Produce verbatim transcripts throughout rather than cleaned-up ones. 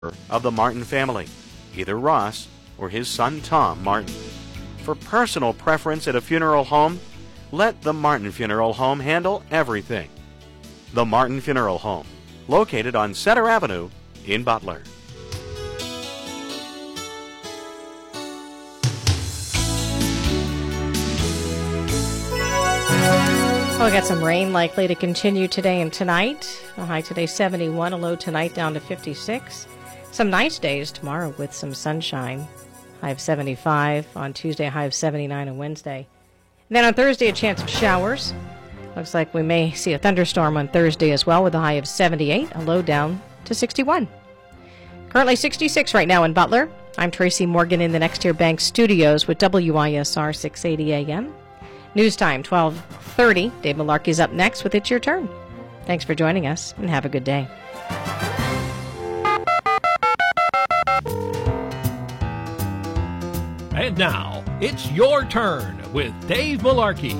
of the Martin family, either Ross or his son Tom Martin. For personal preference at a funeral home, let the Martin Funeral Home handle everything. The Martin Funeral Home, located on Center Avenue in Butler. Well, we got some rain likely to continue today and tonight. A high today seventy-one, a low tonight down to fifty-six. Some nice days tomorrow with some sunshine. High of seventy-five on Tuesday, high of seventy-nine on Wednesday. And then on Thursday, a chance of showers. Looks like we may see a thunderstorm on Thursday as well with a high of seventy-eight, a low down to sixty-one. Currently sixty-six right now in Butler. I'm Tracy Morgan in the Next Year Bank studios with W I S R six eighty A M. News time, twelve thirty. Dave Malarkey's up next with It's Your Turn. Thanks for joining us, and have a good day. And now, it's your turn with Dave Malarkey.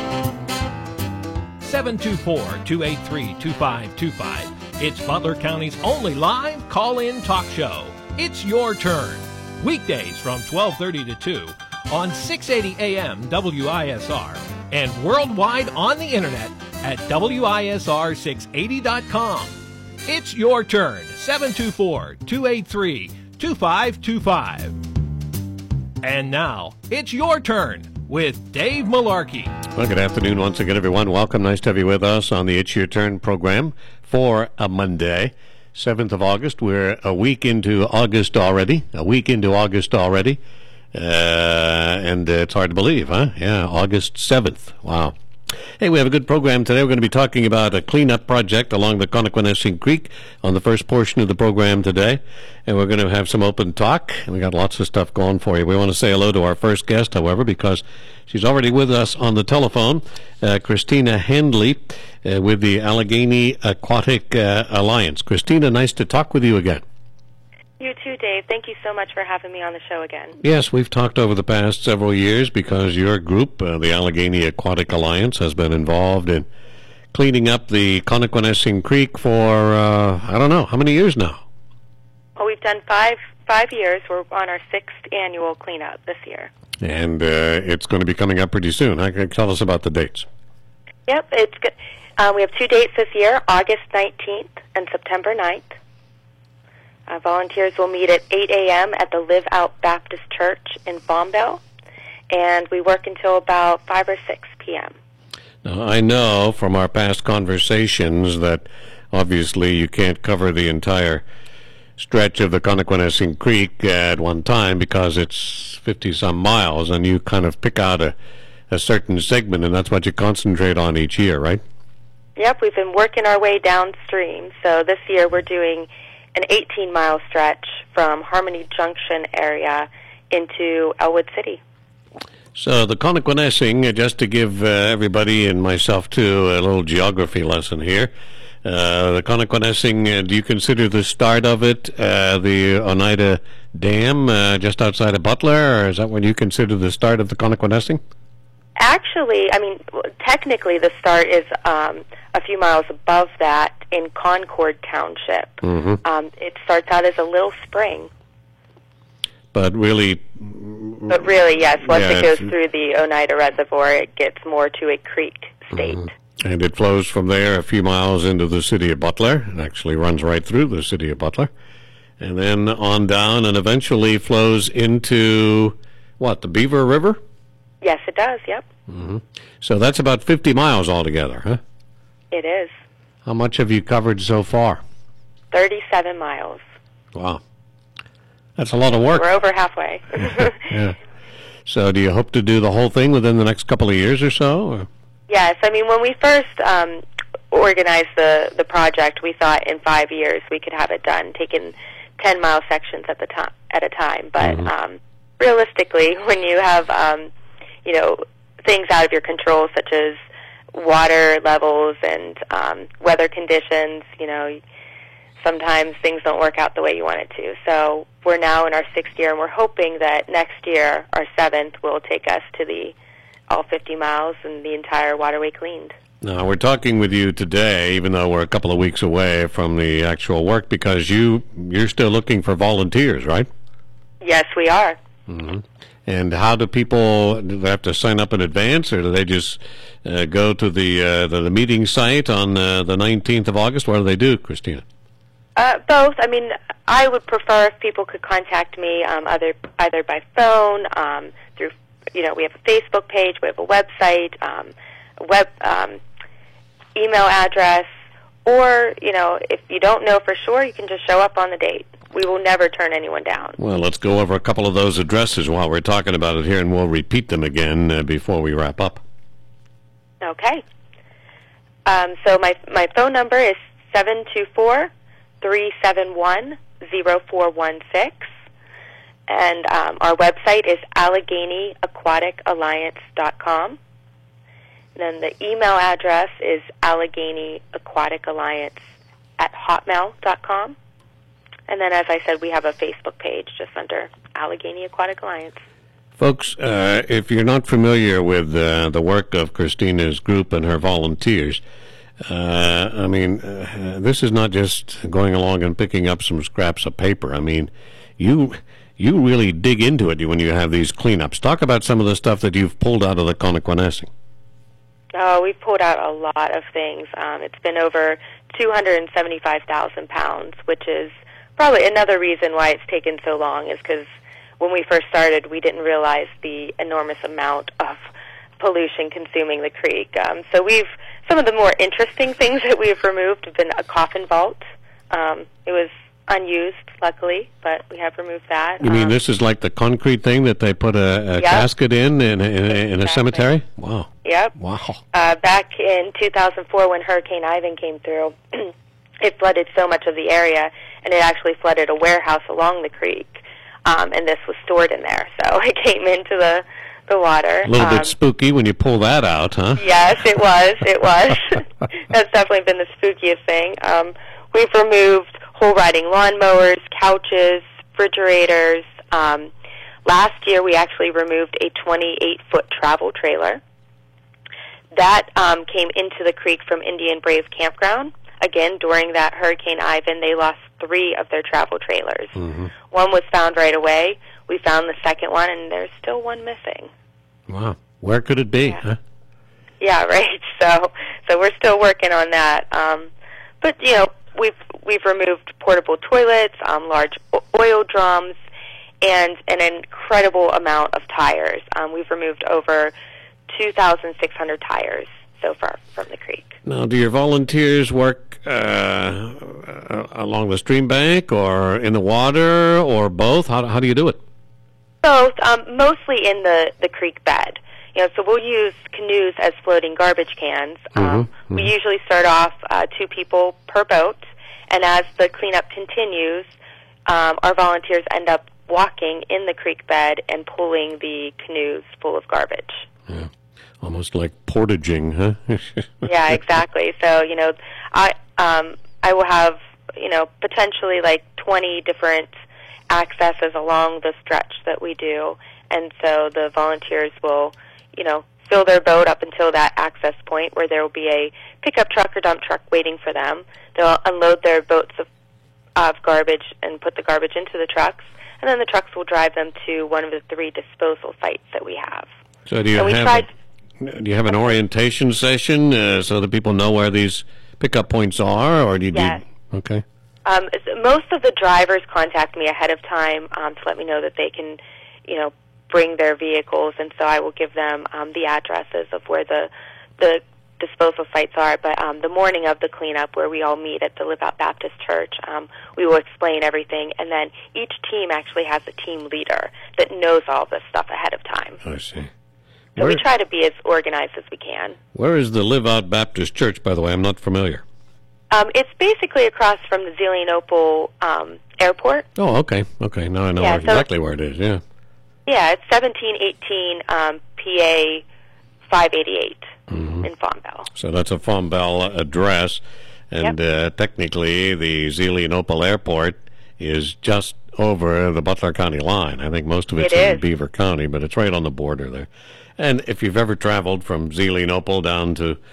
seven two four, two eight three, two five two five. It's Butler County's only live call-in talk show. It's your turn. Weekdays from twelve thirty to two on six eighty A M W I S R and worldwide on the internet at W I S R six eighty dot com. It's your turn. seven two four, two eight three, two five two five. And now, it's your turn with Dave Malarkey. Well, good afternoon once again, everyone. Welcome. Nice to have you with us on the It's Your Turn program for a Monday, seventh of August. We're a week into August already, a week into August already. Uh, and uh, it's hard to believe, huh? Yeah, August seventh. Wow. Hey, we have a good program today. We're going to be talking about a cleanup project along the Connoquenessing Creek on the first portion of the program today. And we're going to have some open talk. And we got lots of stuff going for you. We want to say hello to our first guest, however, because she's already with us on the telephone, uh, Christina Handley uh, with the Allegheny Aquatic uh, Alliance. Christina, nice to talk with you again. You too, Dave. Thank you so much for having me on the show again. Yes, we've talked over the past several years because your group, uh, the Allegheny Aquatic Alliance, has been involved in cleaning up the Connoquenessing Creek for, uh, I don't know, how many years now? Well, we've done five five years. We're on our sixth annual cleanup this year. And uh, it's going to be coming up pretty soon. Huh? Tell us about the dates. Yep, it's good. Um, we have two dates this year, August nineteenth and September ninth. Uh, volunteers will meet at eight A M at the Live Out Baptist Church in Bombell, and we work until about five or six P M Now, I know from our past conversations that obviously you can't cover the entire stretch of the Connoquenessing Creek at one time because it's fifty-some miles, and you kind of pick out a, a certain segment, and that's what you concentrate on each year, right? Yep, we've been working our way downstream, so this year we're doing an eighteen-mile stretch from Harmony Junction area into Elwood City. So the Connoquenessing, just to give uh, everybody and myself too a little geography lesson here, uh, the Connoquenessing, uh, do you consider the start of it uh, the Oneida Dam uh, just outside of Butler, or is that what you consider the start of the Connoquenessing? Actually, I mean, technically the start is um, a few miles above that in Concord Township. Mm-hmm. Um, it starts out as a little spring. But really... But really, yes, once yeah, it goes through the Oneida Reservoir, it gets more to a creek state. Mm-hmm. And it flows from there a few miles into the city of Butler. It actually runs right through the city of Butler. And then on down and eventually flows into, what, the Beaver River? Yes, it does, yep. Mm-hmm. So that's about fifty miles altogether, huh? It is. How much have you covered so far? thirty-seven miles. Wow. That's a lot of work. We're over halfway. Yeah. So do you hope to do the whole thing within the next couple of years or so? Or? Yes. I mean, when we first um, organized the, the project, we thought in five years we could have it done, taking ten-mile sections at the time at a time. But mm-hmm. um, realistically, when you have, um, you know, things out of your control, such as water levels and um, weather conditions, you know, sometimes things don't work out the way you want it to. So we're now in our sixth year, and we're hoping that next year, our seventh, will take us to the all fifty miles and the entire waterway cleaned. Now, we're talking with you today, even though we're a couple of weeks away from the actual work, because you, you're still looking for volunteers, right? Yes, we are. Mm-hmm. And how do people, do they have to sign up in advance, or do they just uh, go to the, uh, the the meeting site on uh, the nineteenth of August? What do they do, Christina? Uh, both. I mean, I would prefer if people could contact me um, either, either by phone, um, through, you know, we have a Facebook page, we have a website, um, a web um, email address, or, you know, if you don't know for sure, you can just show up on the date. We will never turn anyone down. Well, let's go over a couple of those addresses while we're talking about it here, and we'll repeat them again uh, before we wrap up. Okay. Um, so my my phone number is seven two four, three seven one, zero four one six, and um, our website is Allegheny Aquatic Alliance dot com. And then the email address is Allegheny Aquatic Alliance at hotmail dot com. And then, as I said, we have a Facebook page just under Allegheny Aquatic Alliance. Folks, uh, if you're not familiar with uh, the work of Christina's group and her volunteers, uh, I mean, uh, this is not just going along and picking up some scraps of paper. I mean, you you really dig into it when you have these cleanups. Talk about some of the stuff that you've pulled out of the Connoquenessing. Oh, we've pulled out a lot of things. Um, it's been over two hundred seventy-five thousand pounds, which is probably another reason why it's taken so long, is because when we first started, we didn't realize the enormous amount of pollution consuming the creek. Um, so we've, some of the more interesting things that we've removed have been a coffin vault. Um, it was unused, luckily, but we have removed that. You mean um, this is like the concrete thing that they put a, a Yep. casket in in, in, in Exactly. a cemetery? Wow. Yep. Wow. Uh, back in two thousand four, when Hurricane Ivan came through, it flooded so much of the area, and it actually flooded a warehouse along the creek, um, and this was stored in there. So it came into the, the water. A little um, bit spooky when you pull that out, huh? Yes, it was. It was. That's definitely been the spookiest thing. Um, we've removed whole riding lawnmowers, couches, refrigerators. Um, last year, we actually removed a twenty-eight foot travel trailer. That um, came into the creek from Indian Brave Campground. Again, during that Hurricane Ivan, they lost three of their travel trailers. Mm-hmm. One was found right away. We found the second one, and there's still one missing. Wow. Where could it be, Yeah. huh? Yeah, right. So, so we're still working on that. Um, but you know, we've we've removed portable toilets, um, large o- oil drums, and an incredible amount of tires. Um, we've removed over two thousand six hundred tires so far from the creek. Now, do your volunteers work uh, uh, along the stream bank or in the water or both? How, how do you do it? Both, um, mostly in the, the creek bed. You know, so we'll use canoes as floating garbage cans. Um, Mm-hmm, We mm-hmm. usually start off uh, two people per boat, and as the cleanup continues, um, our volunteers end up walking in the creek bed and pulling the canoes full of garbage. Yeah. Almost like portaging, huh? Yeah, exactly. So, you know, I um, I will have, you know, potentially like twenty different accesses along the stretch that we do, and so the volunteers will, you know, fill their boat up until that access point where there will be a pickup truck or dump truck waiting for them. They'll unload their boats of, of garbage and put the garbage into the trucks, and then the trucks will drive them to one of the three disposal sites that we have. So do you And we have tried... a, do you have an orientation session uh, so that people know where these pickup points are, or do you? Yes. Do, okay. Um, most of the drivers contact me ahead of time um, to let me know that they can, you know, bring their vehicles, and so I will give them um, the addresses of where the the disposal sites are. But um, the morning of the cleanup, where we all meet at the Live Out Baptist Church, um, we will explain everything, and then each team actually has a team leader that knows all this stuff ahead of time. I see. So Where, we try to be as organized as we can. where is the Live Out Baptist Church, by the way? I'm not familiar. Um, it's basically across from the Zelienople um, airport. Oh, okay. Okay. Now I know Yeah, where, so- exactly where it is, yeah. Yeah, it's seventeen eighteen um, P A five eighty-eight Mm-hmm. in Fontville. So that's a Farm Bell address, and Yep. uh, technically the Zelienople Airport is just over the Butler County line. I think most of it's It in is. Beaver County, but it's right on the border there. And if you've ever traveled from Zelienople down to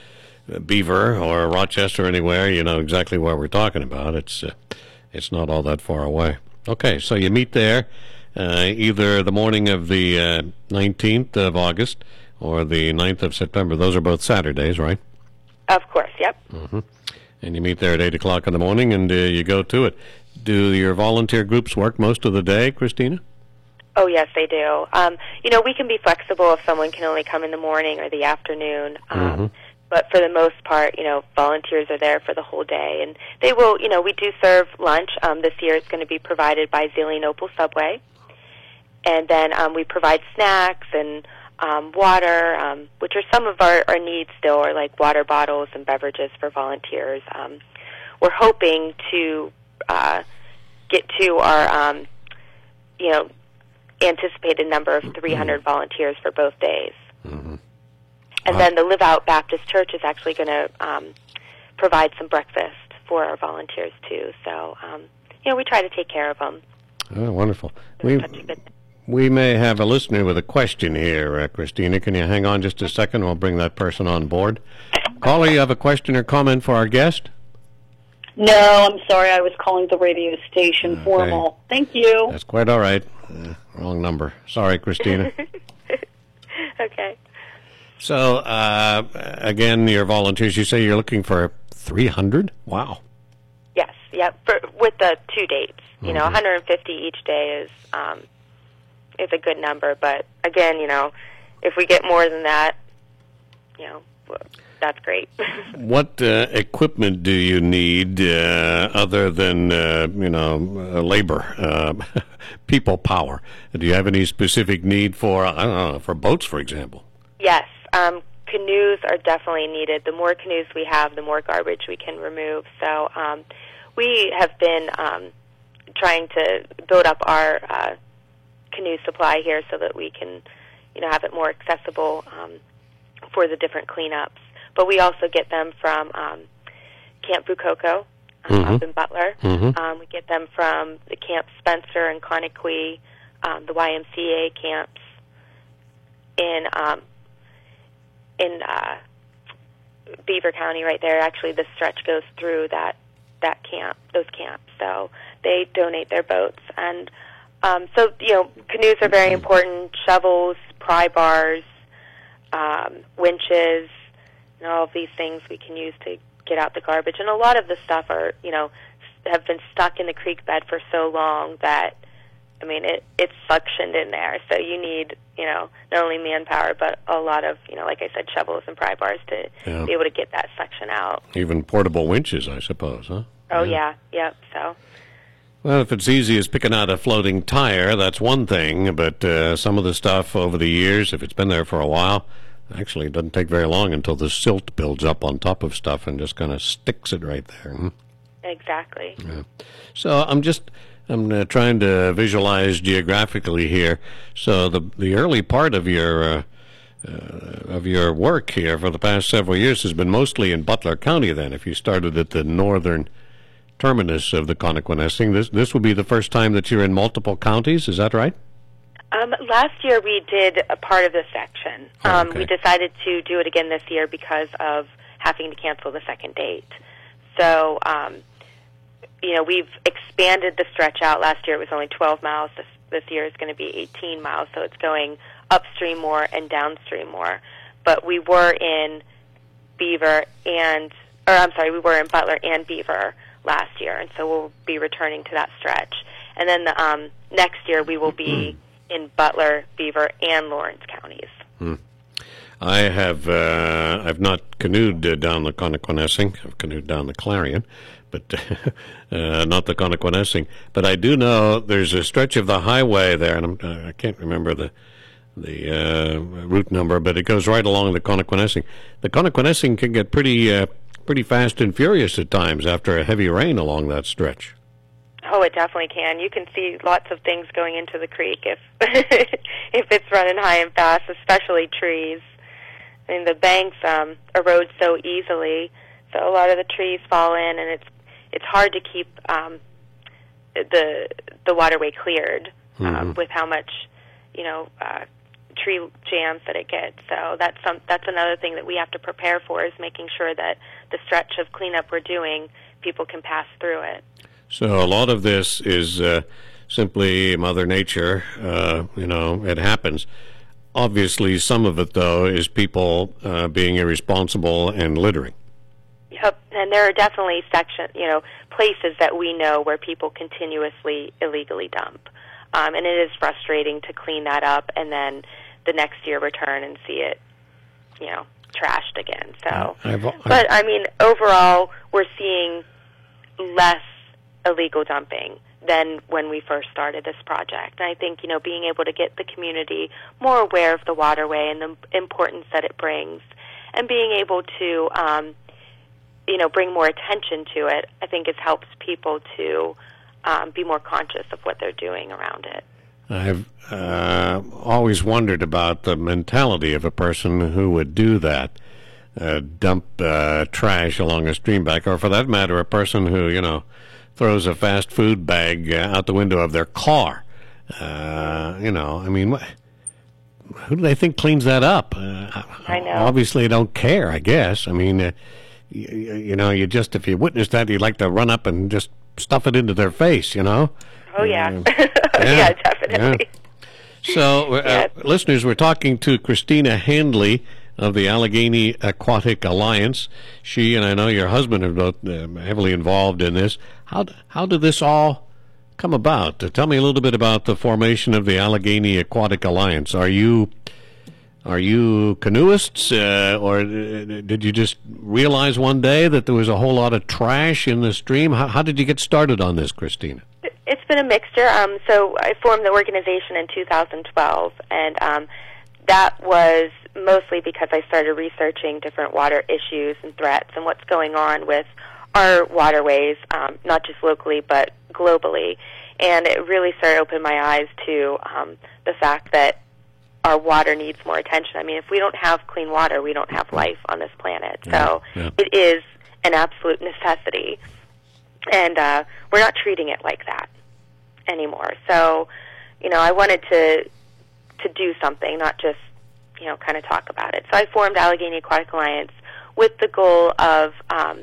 Beaver or Rochester, anywhere, you know exactly what we're talking about. It's uh, it's not all that far away. Okay, so you meet there uh, either the morning of the uh, nineteenth of August or the ninth of September. Those are both Saturdays, right? Of course, yep. Mm-hmm. And you meet there at eight o'clock in the morning, and uh, you go to it. Do your volunteer groups work most of the day, Christina? Oh, yes, they do. Um, you know, we can be flexible if someone can only come in the morning or the afternoon. Um, mm-hmm. But for the most part, you know, volunteers are there for the whole day. And they will, you know, we do serve lunch. Um, this year it's going to be provided by Zillion Opal Subway. And then um, we provide snacks and um, water, um, which are some of our, our needs still, are like water bottles and beverages for volunteers. Um, we're hoping to uh, get to our, um, you know, anticipated number of three hundred mm-hmm. volunteers for both days. Mm-hmm. And wow. then the Live Out Baptist Church is actually going to um, provide some breakfast for our volunteers, too. So, um, you know, we try to take care of them. Oh, wonderful. We, we may have a listener with a question here, uh, Christina. Can you hang on just a second? We'll bring that person on board. Caller, you have a question or comment for our guest? No, I'm sorry. I was calling the radio station okay. formal. Thank you. That's quite all right. Uh, wrong number. Sorry, Christina. Okay. So, uh, again, your volunteers, you say you're looking for three hundred? Wow. Yes, yep, for, with the two dates. You mm-hmm. know, one hundred fifty each day is um, is a good number. But, again, you know, if we get more than that, you know, that's great. What uh, equipment do you need uh, other than, uh, you know, uh, labor, uh, people power? Do you have any specific need for, I don't know, for boats, for example? Yes. Um, canoes are definitely needed. The more canoes we have, the more garbage we can remove. So um, we have been um, trying to build up our uh, canoe supply here so that we can, you know, have it more accessible um, for the different cleanups. But we also get them from um, Camp Bucoco um, mm-hmm. up in Butler. Mm-hmm. Um, we get them from the Camp Spencer and Conaquee, um, the Y M C A camps in um, in uh, Beaver County right there. Actually, the stretch goes through that that camp, those camps. So they donate their boats. And um, so, you know, canoes are very important, shovels, pry bars, um, winches, and all of these things we can use to get out the garbage. And a lot of the stuff are, you know, have been stuck in the creek bed for so long that, I mean, it, it's suctioned in there. So you need, you know, not only manpower, but a lot of, you know, like I said, shovels and pry bars to yeah. be able to get that suction out. Even portable winches, I suppose, huh? Oh, yeah. yeah. Yep, so. Well, if it's easy as picking out a floating tire, that's one thing. But uh, some of the stuff over the years, if it's been there for a while, actually it doesn't take very long until the silt builds up on top of stuff and just kind of sticks it right there. Hmm? Exactly. Yeah. So I'm just... I'm uh, trying to visualize geographically here. So the the early part of your uh, uh, of your work here for the past several years has been mostly in Butler County. Then, if you started at the northern terminus of the Connoquenessing, this this will be the first time that you're in multiple counties. Is that right? Um, last year we did a part of the section. Um, okay. We decided to do it again this year because of having to cancel the second date. So. Um, You know, we've expanded the stretch out. Last year it was only twelve miles. This, this year it's going to be eighteen miles, so it's going upstream more and downstream more. But we were in Beaver and, or I'm sorry, we were in Butler and Beaver last year, and so we'll be returning to that stretch. And then the, um, next year we will be in Butler, Beaver, and Lawrence counties. Hmm. I have, uh, I've not canoed uh, down the Connoquenessing. I've canoed down the Clarion, but uh, not the Connoquenessing. But I do know there's a stretch of the highway there, and I'm, uh, I can't remember the the uh, route number, but it goes right along the Connoquenessing. The Connoquenessing can get pretty uh, pretty fast and furious at times after a heavy rain along that stretch. Oh, it definitely can. You can see lots of things going into the creek if if it's running high and fast, especially trees. I mean, the banks um, erode so easily, so a lot of the trees fall in, and it's it's hard to keep um, the the waterway cleared um, mm-hmm. with how much you know uh, tree jams that it gets. So that's some that's another thing that we have to prepare for, is making sure that the stretch of cleanup we're doing, people can pass through it. So a lot of this is uh, simply Mother Nature. Uh, you know, it happens. Obviously, some of it, though, is people uh, being irresponsible and littering. Yep, and there are definitely section, you know, places that we know where people continuously illegally dump. Um, and it is frustrating to clean that up and then the next year return and see it, you know, trashed again. So, I've, I've, but I mean, overall, we're seeing less illegal dumping than when we first started this project. And I think, you know, being able to get the community more aware of the waterway and the importance that it brings, and being able to, um, you know, bring more attention to it, I think it helps people to Um, be more conscious of what they're doing around it. I've uh, always wondered about the mentality of a person who would do that, uh, dump uh, trash along a stream bank, or for that matter, a person who, you know, throws a fast food bag uh, out the window of their car. Uh, you know, I mean, wh- who do they think cleans that up? Uh, I know. Obviously, they don't care, I guess. I mean, uh, you, you know, you just, if you witness that, you'd like to run up and just stuff it into their face, you know? Oh, yeah. Uh, yeah, yeah, definitely. yeah. So, uh, Yeah. listeners, we're talking to Christina Handley of the Allegheny Aquatic Alliance. She and I know your husband are both uh, heavily involved in this. How how did this all come about? Uh, tell me a little bit about the formation of the Allegheny Aquatic Alliance. Are you are you canoeists, uh, or uh, did you just realize one day that there was a whole lot of trash in the stream? How, how did you get started on this, Christina? It's been a mixture. Um, so I formed the organization in two thousand twelve, and um, that was mostly because I started researching different water issues and threats and what's going on with our waterways, um, not just locally but globally. And it really started to open my eyes to um, the fact that our water needs more attention. I mean, if we don't have clean water, we don't have life on this planet. So yeah, yeah. It is an absolute necessity. And uh, we're not treating it like that anymore. So, you know, I wanted to to do something, not just, you know, kind of talk about it. So I formed Allegheny Aquatic Alliance with the goal of, um,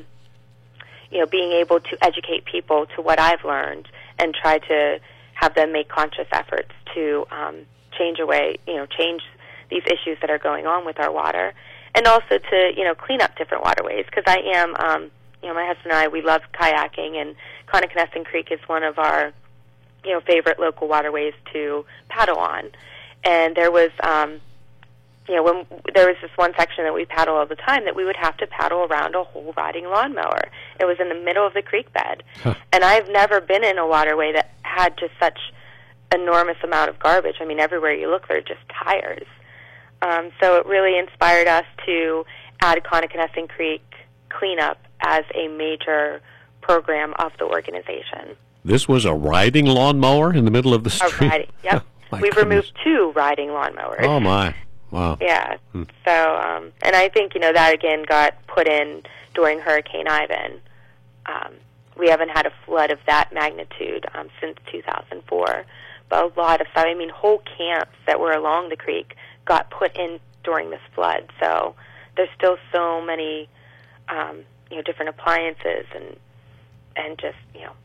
you know, being able to educate people to what I've learned and try to have them make conscious efforts to um, change away, you know, change these issues that are going on with our water, and also to, you know, clean up different waterways. Because I am, um, you know, my husband and I, we love kayaking, and Connoquenessing Creek is one of our, you know, favorite local waterways to paddle on. And there was, um, you know, when there was this one section that we paddle all the time that we would have to paddle around a whole riding lawnmower. It was in the middle of the creek bed. Huh. And I've never been in a waterway that had just such enormous amount of garbage. I mean, everywhere you look, there are just tires. Um, so it really inspired us to add Connoquenessing Creek cleanup as a major program of the organization. This was a riding lawnmower in the middle of the street? A riding, yep. Oh, We've goodness. removed two riding lawnmowers. Oh, my. Wow. Yeah. Hmm. So, um, and I think, you know, that again got put in during Hurricane Ivan. Um, we haven't had a flood of that magnitude um, since two thousand four. But a lot of stuff, I mean, whole camps that were along the creek got put in during this flood. So there's still so many, um, you know, different appliances and and just, you know,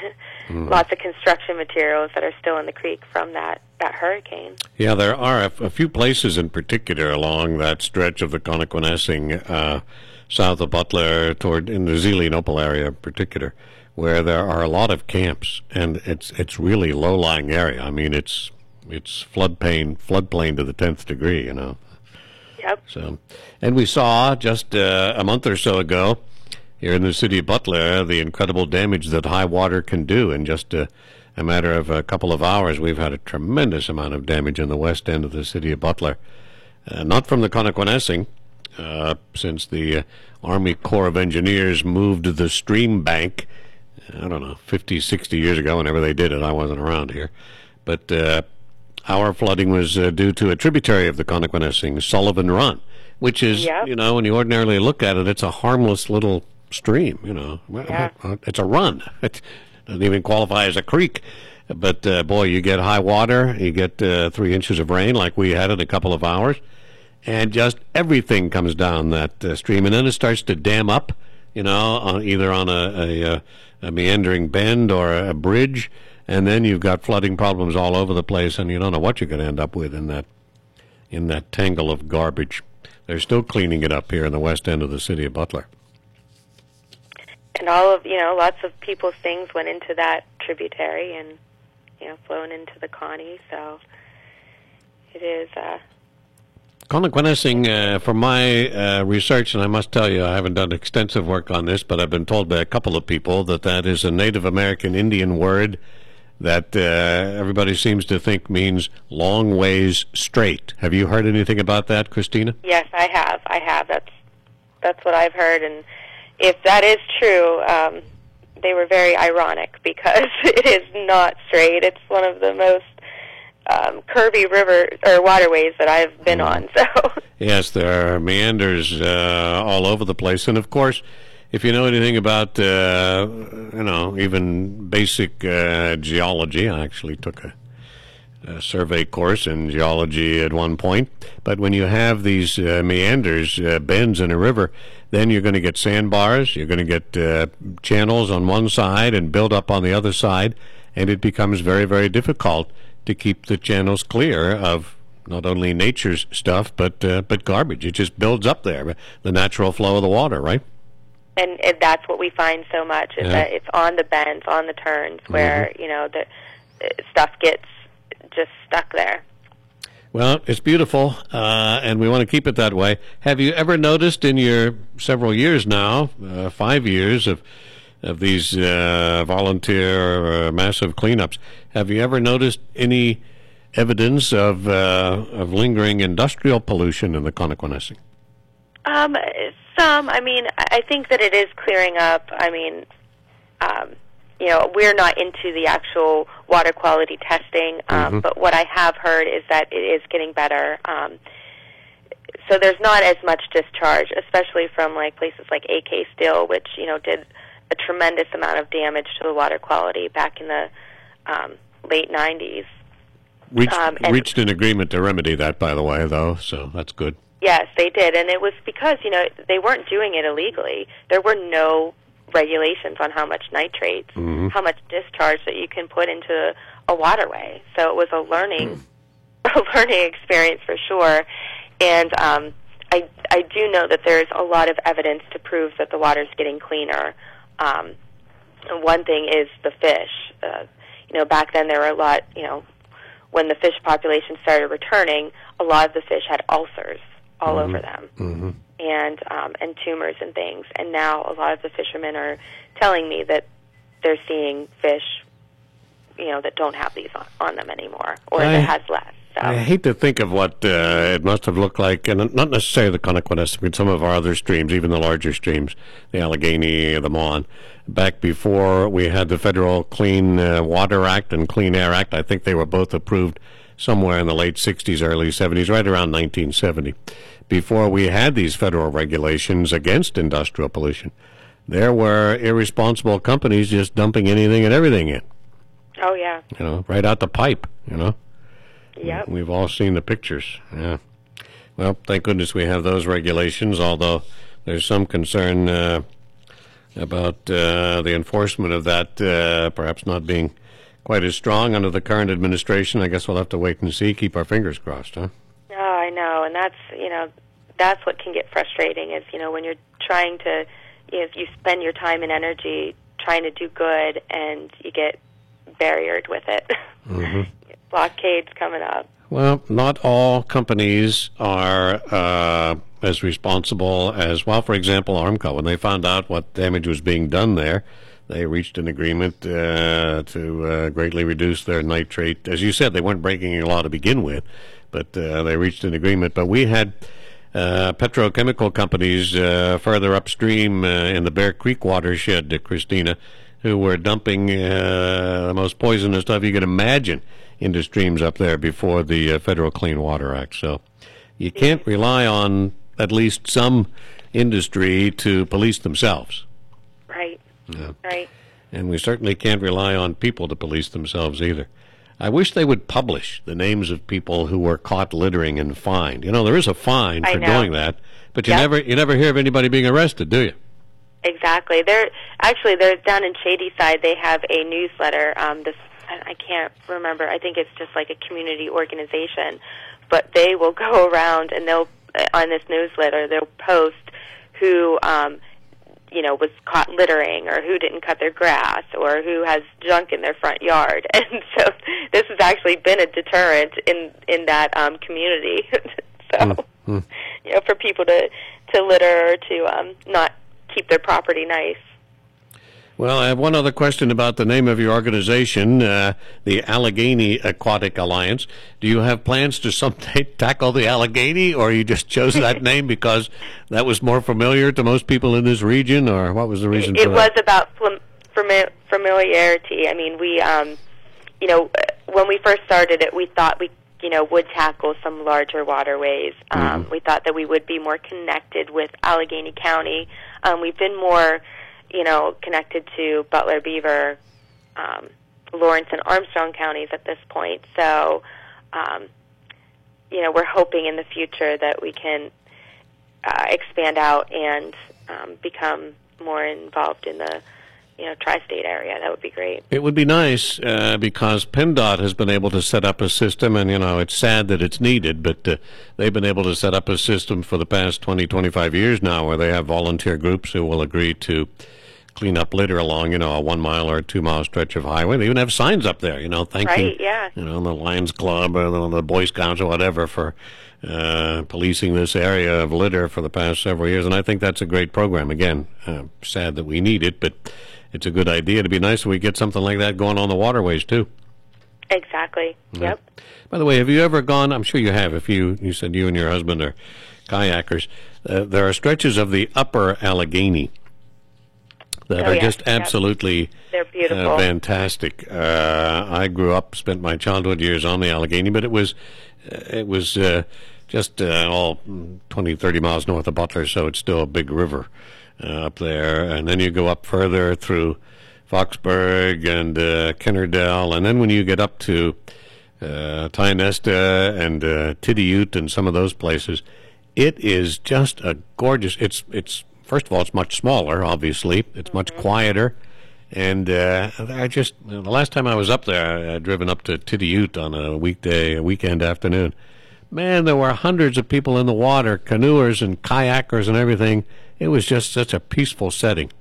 mm. lots of construction materials that are still in the creek from that, that hurricane. Yeah, there are a, a few places in particular along that stretch of the Connoquenessing, uh, south of Butler, toward in the Zele-Nopal area in particular, where there are a lot of camps, and it's it's really low-lying area. I mean, it's it's floodplain floodplain to the tenth degree, you know. Yep. So, and we saw just uh, a month or so ago here in the city of Butler the incredible damage that high water can do. In just a, a matter of a couple of hours, we've had a tremendous amount of damage in the west end of the city of Butler. Uh, not from the Connoquenessing, uh, since the uh, Army Corps of Engineers moved the stream bank, I don't know, fifty, sixty years ago, whenever they did it. I wasn't around here. But uh, our flooding was uh, due to a tributary of the Connoquenessing, Sullivan Run, which is, yep. you know, when you ordinarily look at it, it's a harmless little stream, you know. Yeah. It's a run. It doesn't even qualify as a creek. But, uh, boy, you get high water, you get uh, three inches of rain like we had in a couple of hours, and just everything comes down that uh, stream. And then it starts to dam up, you know, on, either on a, a, a meandering bend or a bridge, and then you've got flooding problems all over the place, and you don't know what you're going to end up with in that in that tangle of garbage. They're still cleaning it up here in the west end of the city of Butler. And all of, you know, lots of people's things went into that tributary and, you know, flown into the Connie, so it is... Uh, Connoquenessing, uh, for my uh, research, and I must tell you, I haven't done extensive work on this, but I've been told by a couple of people that that is a Native American Indian word that uh, everybody seems to think means long ways straight. Have you heard anything about that, Christina? Yes, I have. I have. That's that's what I've heard, and if that is true, um, they were very ironic because it is not straight. It's one of the most um, curvy river or waterways that I've been mm. on. So yes, there are meanders uh, all over the place, and of course, if you know anything about uh, you know even basic uh, geology, I actually took a, a survey course in geology at one point. But when you have these uh, meanders, uh, bends in a river, then you're going to get sandbars, you're going to get uh, channels on one side and build up on the other side, and it becomes very, very difficult to keep the channels clear of not only nature's stuff, but uh, but garbage. It just builds up there, the natural flow of the water, right? And, and that's what we find so much, is yeah. that it's on the bends, on the turns, where, mm-hmm. you know, the uh, stuff gets just stuck there. Well, it's beautiful, uh, and we want to keep it that way. Have you ever noticed in your several years now, uh, five years of of these uh, volunteer uh, massive cleanups, have you ever noticed any evidence of uh, of lingering industrial pollution in the Connoquenessing? Um, some. I mean, I think that it is clearing up. I mean, um, you know, we're not into the actual water quality testing, um, mm-hmm. but what I have heard is that it is getting better. Um, so there's not as much discharge, especially from like places like A K Steel, which, you know, did a tremendous amount of damage to the water quality back in the um, late nineties. Reached, um, reached an agreement to remedy that, by the way, though, so that's good. Yes, they did, and it was because, you know, they weren't doing it illegally. There were no regulations on how much nitrates, mm-hmm. how much discharge that you can put into a waterway. So it was a learning, mm. a learning experience for sure. And um, I I do know that there's a lot of evidence to prove that the water's getting cleaner. Um, and one thing is the fish. Uh, you know, back then there were a lot. You know, when the fish population started returning, a lot of the fish had ulcers all mm-hmm. over them. Mm-hmm. and um, and tumors and things. And now a lot of the fishermen are telling me that they're seeing fish, you know, that don't have these on, on them anymore, or I, that has less. So. I hate to think of what uh, it must have looked like, and not necessarily the Connoquenessing, but some of our other streams, even the larger streams, the Allegheny, the Mon. Back before we had the Federal Clean uh, Water Act and Clean Air Act, I think they were both approved somewhere in the late sixties, early seventies, right around nineteen seventy. Before we had these federal regulations against industrial pollution, there were irresponsible companies just dumping anything and everything in. Oh, yeah. You know, right out the pipe, you know. Yep. We've all seen the pictures, yeah. Well, thank goodness we have those regulations, although there's some concern uh, about uh, the enforcement of that uh, perhaps not being quite as strong under the current administration. I guess we'll have to wait and see, keep our fingers crossed, huh? Oh, I know, and that's, you know, that's what can get frustrating is, you know, when you're trying to, you know, if you spend your time and energy trying to do good and you get barriered with it. Mm-hmm. Blockades coming up. Well, not all companies are uh, as responsible as, well, for example, Armco. When they found out what damage was being done there, they reached an agreement uh, to uh, greatly reduce their nitrate. As you said, they weren't breaking a law to begin with, but uh, they reached an agreement. But we had uh, petrochemical companies uh, further upstream uh, in the Bear Creek watershed, uh, Christina, who were dumping uh, the most poisonous stuff you could imagine into streams up there before the uh, Federal Clean Water Act. So you can't rely on at least some industry to police themselves. Right. Yeah. Right. And we certainly can't rely on people to police themselves either. I wish they would publish the names of people who were caught littering and fined. You know, there is a fine for doing that, but you yep. never you never hear of anybody being arrested, do you? Exactly. They're actually they're down in Shadyside. They have a newsletter. Um, this I can't remember. I think it's just like a community organization, but they will go around and they'll on this newsletter they'll post who. Um, you know, was caught littering or who didn't cut their grass or who has junk in their front yard. And so this has actually been a deterrent in, in that um, community. so, mm-hmm. you know, for people to, to litter or to um, not keep their property nice. Well, I have one other question about the name of your organization, uh, the Allegheny Aquatic Alliance. Do you have plans to someday tackle the Allegheny, or you just chose that name because that was more familiar to most people in this region, or what was the reason it, for it that? It was about fam- familiarity. I mean, we, um, you know, when we first started it, we thought we, you know, would tackle some larger waterways. Um, mm-hmm. We thought that we would be more connected with Allegheny County. Um, we've been more... you know, connected to Butler, Beaver, um, Lawrence, and Armstrong counties at this point. So, um, you know, we're hoping in the future that we can uh, expand out and um, become more involved in the, you know, tri-state area. That would be great. It would be nice uh, because PennDOT has been able to set up a system, and, you know, it's sad that it's needed, but uh, they've been able to set up a system for the past twenty, twenty-five years now where they have volunteer groups who will agree to clean up litter along, you know, a one mile or a two mile stretch of highway. They even have signs up there, you know, thanking, right, yeah. you know, the Lions Club or the, the Boy Scouts or whatever for uh, policing this area of litter for the past several years. And I think that's a great program. Again, uh, sad that we need it, but it's a good idea. It'd be nice if we get something like that going on the waterways too. Exactly. Yeah. Yep. By the way, have you ever gone? I'm sure you have. If you you said you and your husband are kayakers, uh, there are stretches of the Upper Allegheny that oh, are yeah. just absolutely yep. They're beautiful. Uh, fantastic. Uh, I grew up, spent my childhood years on the Allegheny, but it was uh, it was uh, just uh, all twenty, thirty miles north of Butler, so it's still a big river uh, up there. And then you go up further through Foxburg and uh, Kennerdell, and then when you get up to uh, Tionesta and uh, Tidioute and some of those places, it is just a gorgeous. It's it's. First of all, it's much smaller, obviously. It's mm-hmm. much quieter. And uh, I just, you know, the last time I was up there, I had driven up to Tidioute on a weekday, a weekend afternoon. Man, there were hundreds of people in the water, canoers and kayakers and everything. It was just such a peaceful setting.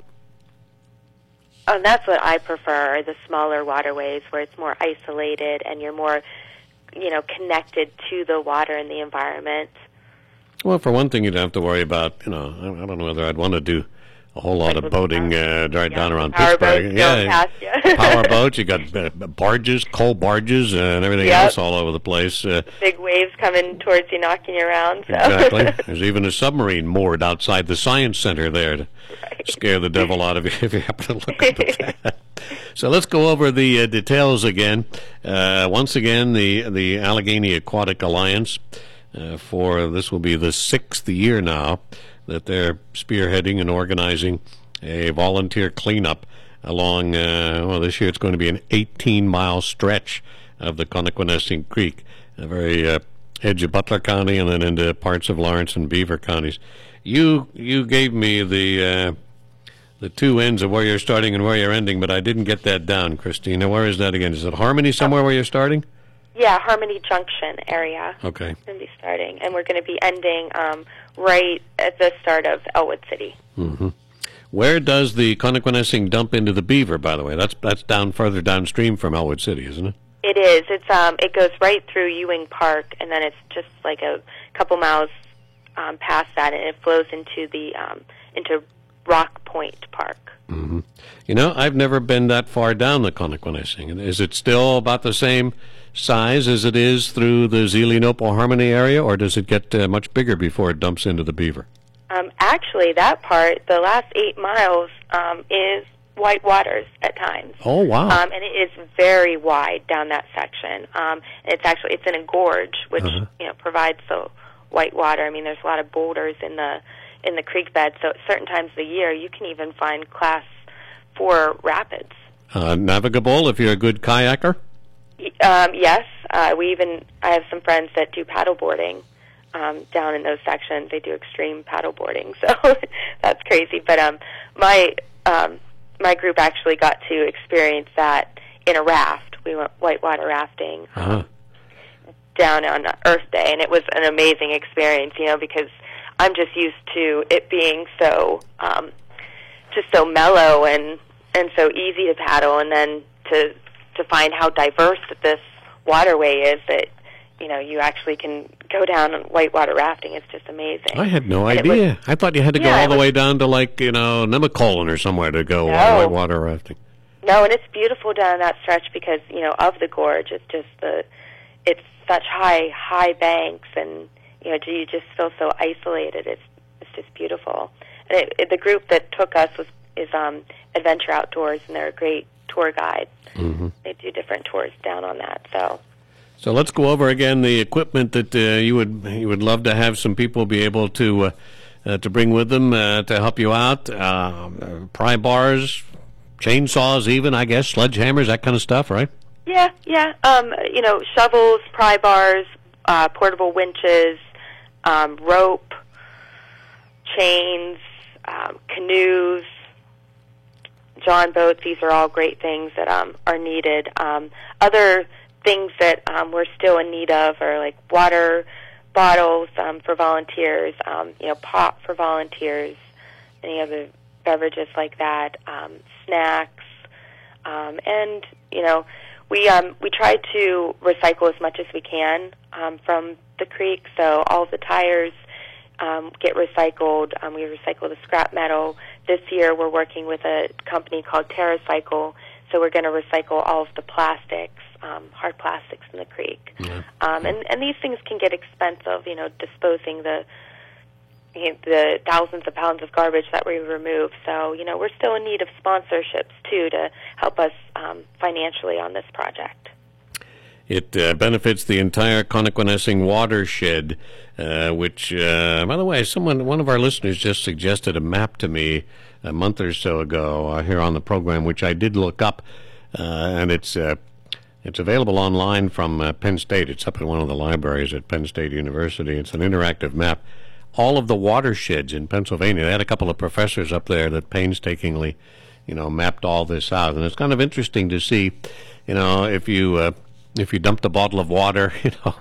Oh, that's what I prefer, the smaller waterways where it's more isolated and you're more, you know, connected to the water and the environment. Well, for one thing, you'd have to worry about, you know, I don't know whether I'd want to do a whole lot of boating uh, right yeah, down around power Pittsburgh. Boats yeah, past power boats. You got uh, barges, coal barges, uh, and everything yep. else all over the place. Uh, Big waves coming towards you, knocking you around. So. Exactly. There's even a submarine moored outside the Science Center there to right. scare the devil out of you if you happen to look at that. So let's go over the uh, details again. Uh, once again, the the Allegheny Aquatic Alliance. Uh, for this will be the sixth year now that they're spearheading and organizing a volunteer cleanup along, uh, well, this year it's going to be an eighteen mile stretch of the Connoquenessing Creek, a very uh, edge of Butler County and then into parts of Lawrence and Beaver counties. You you gave me the uh, the two ends of where you're starting and where you're ending, but I didn't get that down, Christina. Where is that again? Is it Harmony somewhere where you're starting? Yeah, Harmony Junction area. Okay. We're going to be starting, and we're going to be ending um, right at the start of Elwood City. Mm-hmm. Where does the Connoquenessing dump into the Beaver, by the way? That's that's down further downstream from Elwood City, isn't it? It is. It's um. It goes right through Ewing Park, and then it's just like a couple miles um, past that, and it flows into the um, into Rock Point Park. Mm-hmm. You know, I've never been that far down the Connoquenessing. Is it still about the same size as it is through the Zelienople Harmony area, or does it get uh, much bigger before it dumps into the Beaver? Um, actually, that part, the last eight miles, um, is white waters at times. Oh, wow. Um, and it is very wide down that section. Um, and it's actually, it's in a gorge, which, uh-huh. you know, provides the white water. I mean, there's a lot of boulders in the in the creek bed, so at certain times of the year, you can even find class four rapids Uh, navigable if you're a good kayaker? Um, yes. Uh, we even, I have some friends that do paddle boarding um, down in those sections. They do extreme paddle boarding, so that's crazy. But um, my um, my group actually got to experience that in a raft. We went whitewater rafting um, uh-huh. down on Earth Day, and it was an amazing experience, you know, because I'm just used to it being so um, just so mellow and, and so easy to paddle, and then to to find how diverse this waterway is, that, you know, you actually can go down on whitewater rafting. It's just amazing. I had no and idea. Was, I thought you had to yeah, go all the was, way down to, like, you know, Nemacolin or somewhere to go no. whitewater rafting. No, and it's beautiful down that stretch because, you know, of the gorge, it's just the, it's such high, high banks, and, you know, you just feel so isolated. It's it's just beautiful. And it, it, the group that took us was is um, Adventure Outdoors, and they're a great tour guide. Mm-hmm. They do different tours down on that. So, so let's go over again the equipment that uh, you would you would love to have some people be able to uh, uh, to bring with them uh, to help you out. Uh, pry bars, chainsaws, even I guess sledgehammers, that kind of stuff, right? Yeah, yeah. Um, you know, shovels, pry bars, uh, portable winches, um, rope, chains, um, canoes, John boats. These are all great things that um, are needed. Um, other things that um, we're still in need of are like water bottles um, for volunteers, um, you know, pop for volunteers, any other beverages like that, um, snacks, um, and you know, we um, we try to recycle as much as we can um, from the creek. So all of the tires um, get recycled. Um, we recycle the scrap metal. This year we're working with a company called TerraCycle, so we're going to recycle all of the plastics, um, hard plastics in the creek. Yeah. Um, and, and these things can get expensive, you know, disposing the you know, the thousands of pounds of garbage that we remove. So, you know, we're still in need of sponsorships, too, to help us um, financially on this project. It uh, benefits the entire Connoquenessing watershed, uh, which, uh, by the way, someone, one of our listeners just suggested a map to me a month or so ago uh, here on the program, which I did look up, uh, and it's uh, it's available online from uh, Penn State. It's up in one of the libraries at Penn State University. It's an interactive map. All of the watersheds in Pennsylvania. They had a couple of professors up there that painstakingly, you know, mapped all this out, and it's kind of interesting to see, you know, if you uh, if you dumped a bottle of water, you know,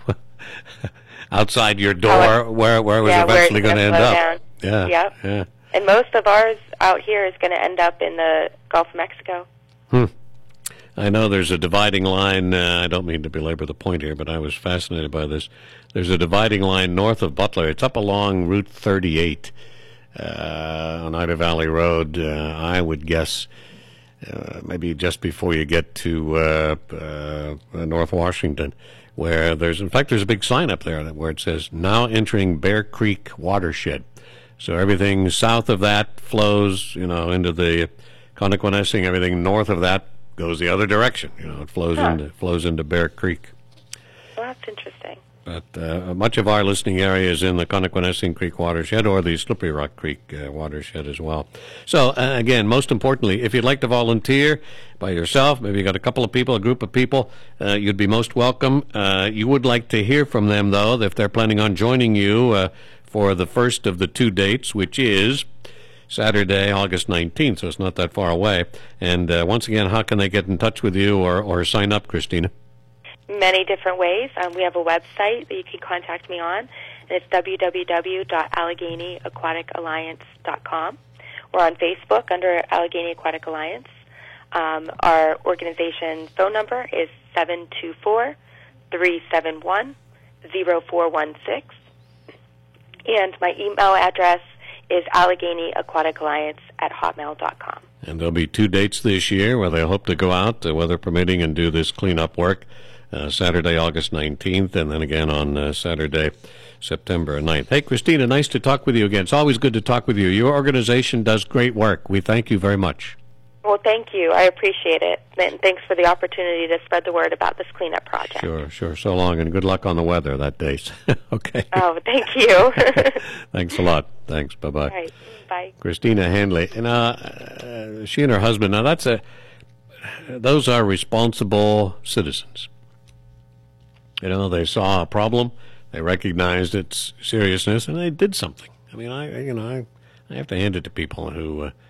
outside your door, oh, where where it was yeah, eventually going to end up. Down. Yeah, yep. yeah. And most of ours out here is going to end up in the Gulf of Mexico. Hmm. I know there's a dividing line. Uh, I don't mean to belabor the point here, but I was fascinated by this. There's a dividing line north of Butler. It's up along Route thirty-eight uh, on Ida Valley Road. Uh, I would guess uh, maybe just before you get to uh, uh, North Washington, where there's, in fact, there's a big sign up there where it says, now entering Bear Creek Watershed. So everything south of that flows, you know, into the Connoquenessing. Everything north of that goes the other direction. You know, it flows huh. into flows into Bear Creek. Well, that's interesting. But uh, much of our listening area is in the Connoquenessing Creek watershed or the Slippery Rock Creek uh, watershed as well. So, uh, again, most importantly, if you'd like to volunteer by yourself, maybe you got a couple of people, a group of people, uh, you'd be most welcome. Uh, you would like to hear from them, though, if they're planning on joining you uh, for the first of the two dates, which is Saturday, August nineteenth, so it's not that far away. And uh, once again, how can they get in touch with you or, or sign up, Christina? Many different ways. Um, we have a website that you can contact me on, and it's w w w dot allegheny aquatic alliance dot com. We're on Facebook under Allegheny Aquatic Alliance. Um, our organization phone number is seven two four, three seven one, zero four one six, and my email address is allegheny aquatic alliance at hotmail dot com. And there'll be two dates this year where they hope to go out, uh, weather permitting, and do this cleanup work. Uh, Saturday, August nineteenth, and then again on uh, Saturday, September ninth. Hey, Christina, nice to talk with you again. It's always good to talk with you. Your organization does great work. We thank you very much. Well, thank you. I appreciate it. And thanks for the opportunity to spread the word about this cleanup project. Sure, sure. So long, and good luck on the weather that day. Okay. Oh, thank you. Thanks a lot. Thanks. Bye-bye. All right. Bye. Christina Handley. And uh, uh, she and her husband, now that's a... those are responsible citizens. You know, they saw a problem, they recognized its seriousness, and they did something. I mean, I you know, I, I have to hand it to people who, uh,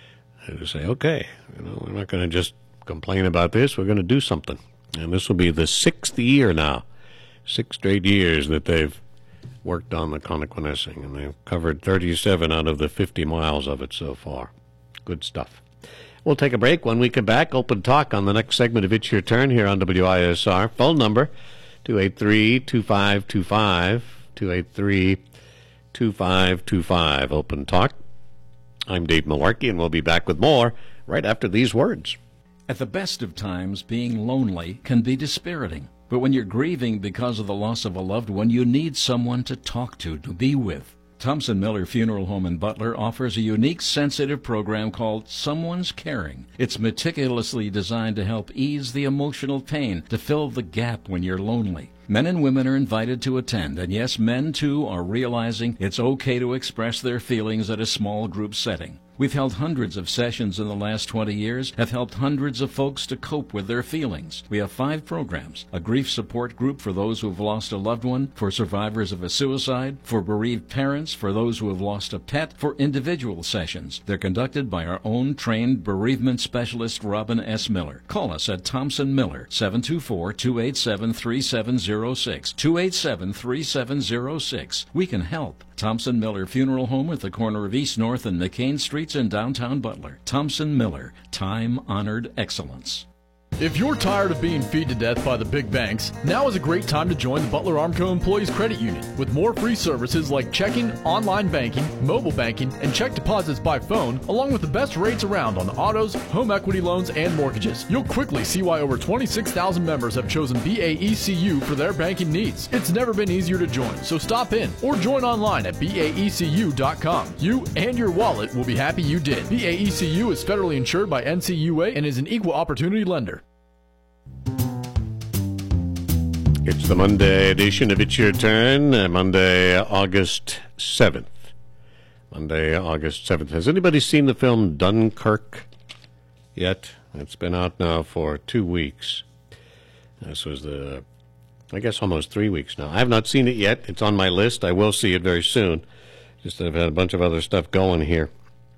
who say, okay, you know, we're not going to just complain about this, we're going to do something. And this will be the sixth year now, six straight years that they've worked on the Connoquenessing, and they've covered thirty-seven out of the fifty miles of it so far. Good stuff. We'll take a break. When we come back, open talk on the next segment of It's Your Turn here on W I S R. Phone number, two eight three, two five two five, two eight three, two five two five. Open talk. I'm Dave Malarkey, and we'll be back with more right after these words. At the best of times, being lonely can be dispiriting. But when you're grieving because of the loss of a loved one, you need someone to talk to, to be with. Thompson Miller Funeral Home in Butler offers a unique, sensitive program called Someone's Caring. It's meticulously designed to help ease the emotional pain, to fill the gap when you're lonely. Men and women are invited to attend, and yes, men too are realizing it's okay to express their feelings at a small group setting. We've held hundreds of sessions in the last twenty years, have helped hundreds of folks to cope with their feelings. We have five programs: a grief support group for those who have lost a loved one, for survivors of a suicide, for bereaved parents, for those who have lost a pet, for individual sessions. They're conducted by our own trained bereavement specialist, Robin S. Miller. Call us at Thompson Miller, seven two four, two eight seven, three seven zero six, two eight seven, three seven zero six. We can help. Thompson Miller Funeral Home at the corner of East North and McCain Streets in downtown Butler. Thompson Miller, time-honored excellence. If you're tired of being feed to death by the big banks, now is a great time to join the Butler Armco Employees Credit Union with more free services like checking, online banking, mobile banking, and check deposits by phone, along with the best rates around on autos, home equity loans, and mortgages. You'll quickly see why over twenty-six thousand members have chosen B A E C U for their banking needs. It's never been easier to join, so stop in or join online at B A E C U dot com. You and your wallet will be happy you did. B A E C U is federally insured by N C U A and is an equal opportunity lender. It's the Monday edition of It's Your Turn, uh, Monday, August seventh. Monday, August seventh. Has anybody seen the film Dunkirk yet? It's been out now for two weeks. This was the, I guess, almost three weeks now. I have not seen it yet. It's on my list. I will see it very soon. Just that I've had a bunch of other stuff going here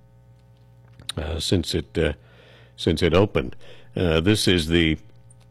uh, since it uh, since it opened. Uh, this is the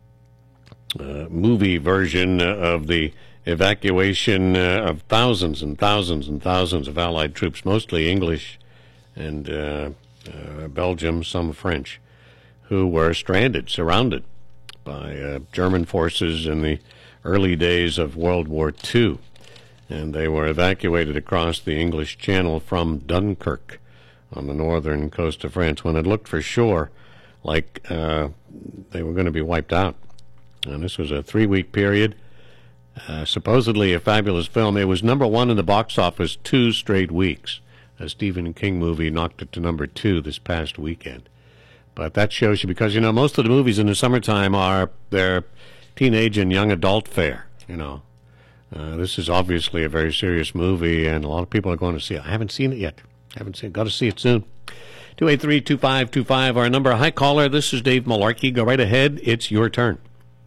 Uh, movie version uh, of the evacuation uh, of thousands and thousands and thousands of Allied troops, mostly English and uh, uh, Belgium, some French, who were stranded, surrounded by uh, German forces in the early days of World War Two. And they were evacuated across the English Channel from Dunkirk on the northern coast of France when it looked for sure like uh, they were going to be wiped out. And this was a three-week period. Uh, supposedly a fabulous film. It was number one in the box office two straight weeks. A Stephen King movie knocked it to number two this past weekend. But that shows you, because, you know, most of the movies in the summertime are their teenage and young adult fare, you know. Uh, this is obviously a very serious movie, and a lot of people are going to see it. I haven't seen it yet. I haven't seen it. Got to see it soon. two eight three, two five two five, our number. Hi, caller. This is Dave Malarkey. Go right ahead. It's your turn.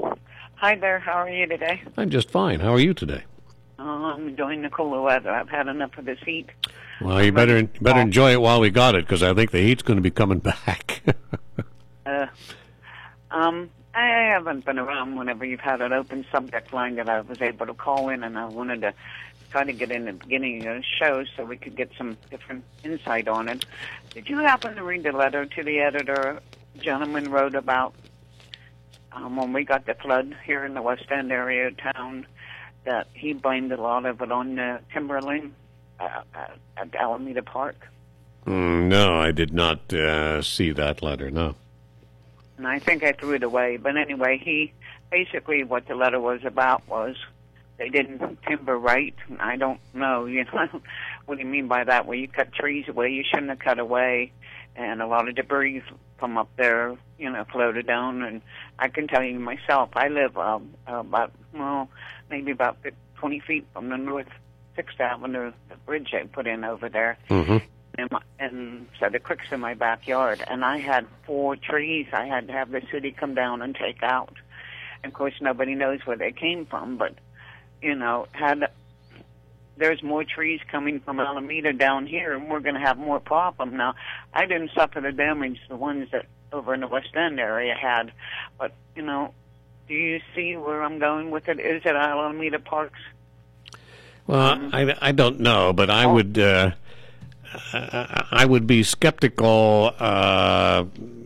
Hi there. How are you today? I'm just fine. How are you today? Oh, I'm enjoying the cooler weather. I've had enough of this heat. Well, you better you better enjoy it while we got it, because I think the heat's going to be coming back. uh, um, I haven't been around whenever you've had an open subject line that I was able to call in, and I wanted to try to get in the beginning of the show so we could get some different insight on it. Did you happen to read the letter to the editor the gentleman wrote about Um, when we got the flood here in the West End area of town, that he blamed a lot of it on uh, Timberling uh, at Alameda Park? Mm, no, I did not uh, see that letter, no. And I think I threw it away. But anyway, he basically what the letter was about was they didn't timber right. I don't know, you know, what do you mean by that? Well, you cut trees away you shouldn't have cut away, and a lot of debris from up there, you know, floated down. And I can tell you myself, I live um, about, well, maybe about twenty feet from the North sixth Avenue, the bridge they put in over there. Mm-hmm. in my, and so the creek's in my backyard, and I had four trees I had to have the city come down and take out. And of course, nobody knows where they came from, but you know, had there's more trees coming from Alameda down here, and we're going to have more problem. Now, I didn't suffer the damage the ones that over in the West End area had, but you know, do you see where I'm going with it? Is it Alameda Parks? Well, um, I, I don't know, but I oh. would uh, I, I would be skeptical uh,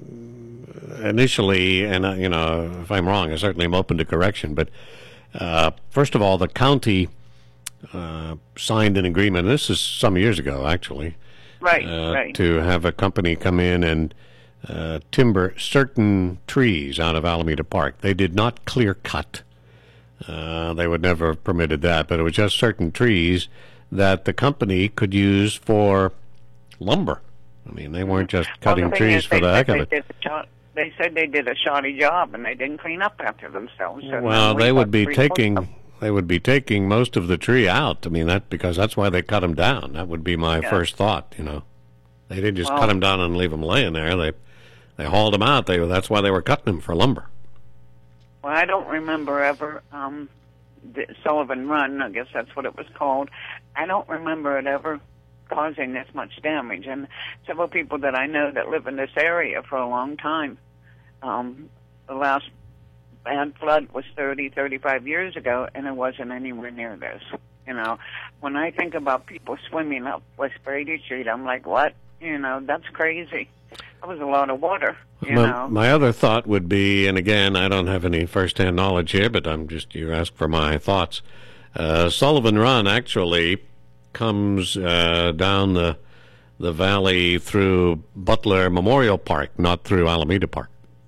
initially, and uh, you know, if I'm wrong, I certainly am open to correction. But uh, first of all, the county uh, signed an agreement. This is some years ago, actually, right? Uh, right. To have a company come in and uh, timber certain trees out of Alameda Park. They did not clear cut. Uh, they would never have permitted that, but it was just certain trees that the company could use for lumber. I mean, they weren't just cutting well, the trees is, for the heck of it. Did a, they said they did a shoddy job, and they didn't clean up after themselves. So well, they would be taking they would be taking most of the tree out. I mean, that because that's why they cut them down. That would be my yeah. first thought. You know, they didn't just well, cut them down and leave them laying there. They they hauled them out. They that's why they were cutting them for lumber. Well, I don't remember ever um, the Sullivan Run. I guess that's what it was called. I don't remember it ever causing this much damage. And several people that I know that live in this area for a long time. Um, the last bad flood was thirty, thirty-five years ago, and it wasn't anywhere near this. You know, when I think about people swimming up West Brady Street, I'm like, what? You know, that's crazy. That was a lot of water. You my, know. my other thought would be, and again, I don't have any first-hand knowledge here, but I'm just, you ask for my thoughts. Uh, Sullivan Run actually comes uh, down the the valley through Butler Memorial Park, not through Alameda Park.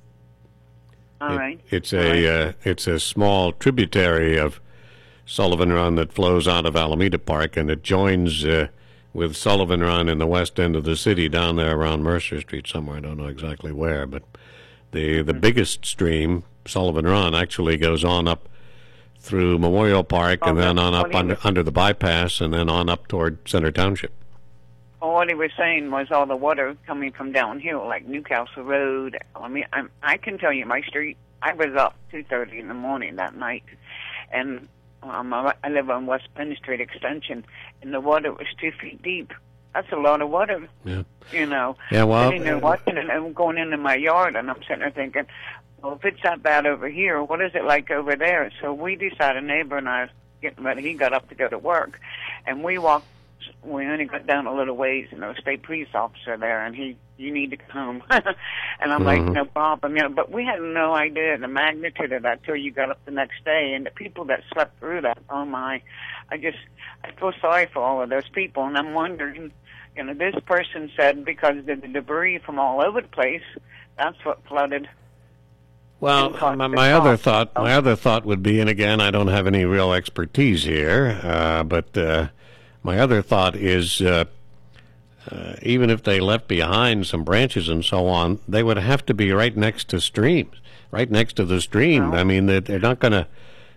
All it, right. It's All a right. Uh, it's a small tributary of Sullivan Run that flows out of Alameda Park, and it joins uh, with Sullivan Run in the west end of the city down there around Mercer Street somewhere. I don't know exactly where, but the the biggest stream, Sullivan Run, actually goes on up through Memorial Park oh, and then on up was, under, under the bypass and then on up toward Center Township. Well, what he was saying was all the water coming from downhill, like Newcastle Road. I mean, I'm, I can tell you my street, I was up two thirty in the morning that night, and um, I, I live on West Penn Street Extension, and the water was two feet deep. That's a lot of water. Yeah. You know. Yeah, well, sitting there watching it, and I'm going into my yard, and I'm sitting there thinking, well, if it's that bad over here, what is it like over there? So we decided, a neighbor and I, getting ready, he got up to go to work, and we walked. We only got down a little ways, and there was a state police officer there, and he, you need to come. And I'm mm-hmm. like, no problem. You know, but we had no idea the magnitude of that till you got up the next day. And the people that slept through that, oh my, I just, I feel sorry for all of those people. And I'm wondering, you know, this person said because of the debris from all over the place, that's what flooded. Well, my, my other thought, my other thought would be, and again, I don't have any real expertise here, uh, but uh, my other thought is, uh, uh, even if they left behind some branches and so on, they would have to be right next to streams, right next to the stream. Well, I mean, they're, they're not going to.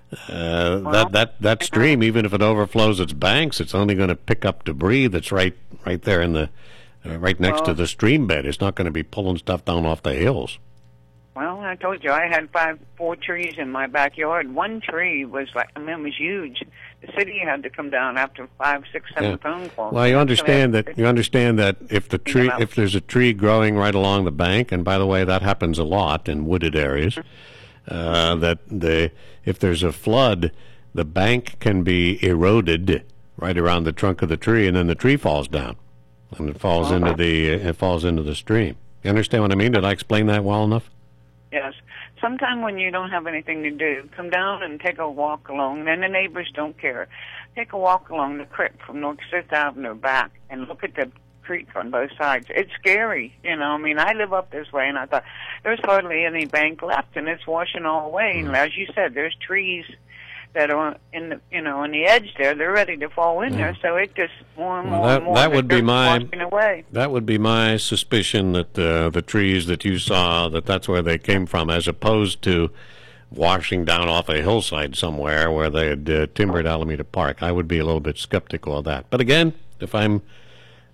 Uh, well, that that that stream, even if it overflows its banks, it's only going to pick up debris that's right right there in the uh, right next well, to the stream bed. It's not going to be pulling stuff down off the hills. Well, I told you I had five, four trees in my backyard. One tree was like, I mean, it was huge. The city had to come down after five, six, seven yeah. phone calls. Well, you understand that you understand that if the tree, if there's a tree growing right along the bank, and by the way, that happens a lot in wooded areas, uh, that the if there's a flood, the bank can be eroded right around the trunk of the tree, and then the tree falls down, and it falls oh, into the it falls into the stream. You understand what I mean? Did I explain that well enough? Yes. Sometime when you don't have anything to do, come down and take a walk along, and the neighbors don't care. Take a walk along the creek from North Fifth Avenue back and look at the creek on both sides. It's scary, you know. I mean, I live up this way, and I thought, there's hardly any bank left, and it's washing all away. Mm. And as you said, there's trees that are in the, you know, on the edge there. They're ready to fall in yeah. there, so it just more and well, more that, and more. That would be my away. That would be my suspicion that uh, the trees that you saw, that that's where they came from, as opposed to washing down off a hillside somewhere where they had uh, timbered Alameda Park. I would be a little bit skeptical of that. But again, if I'm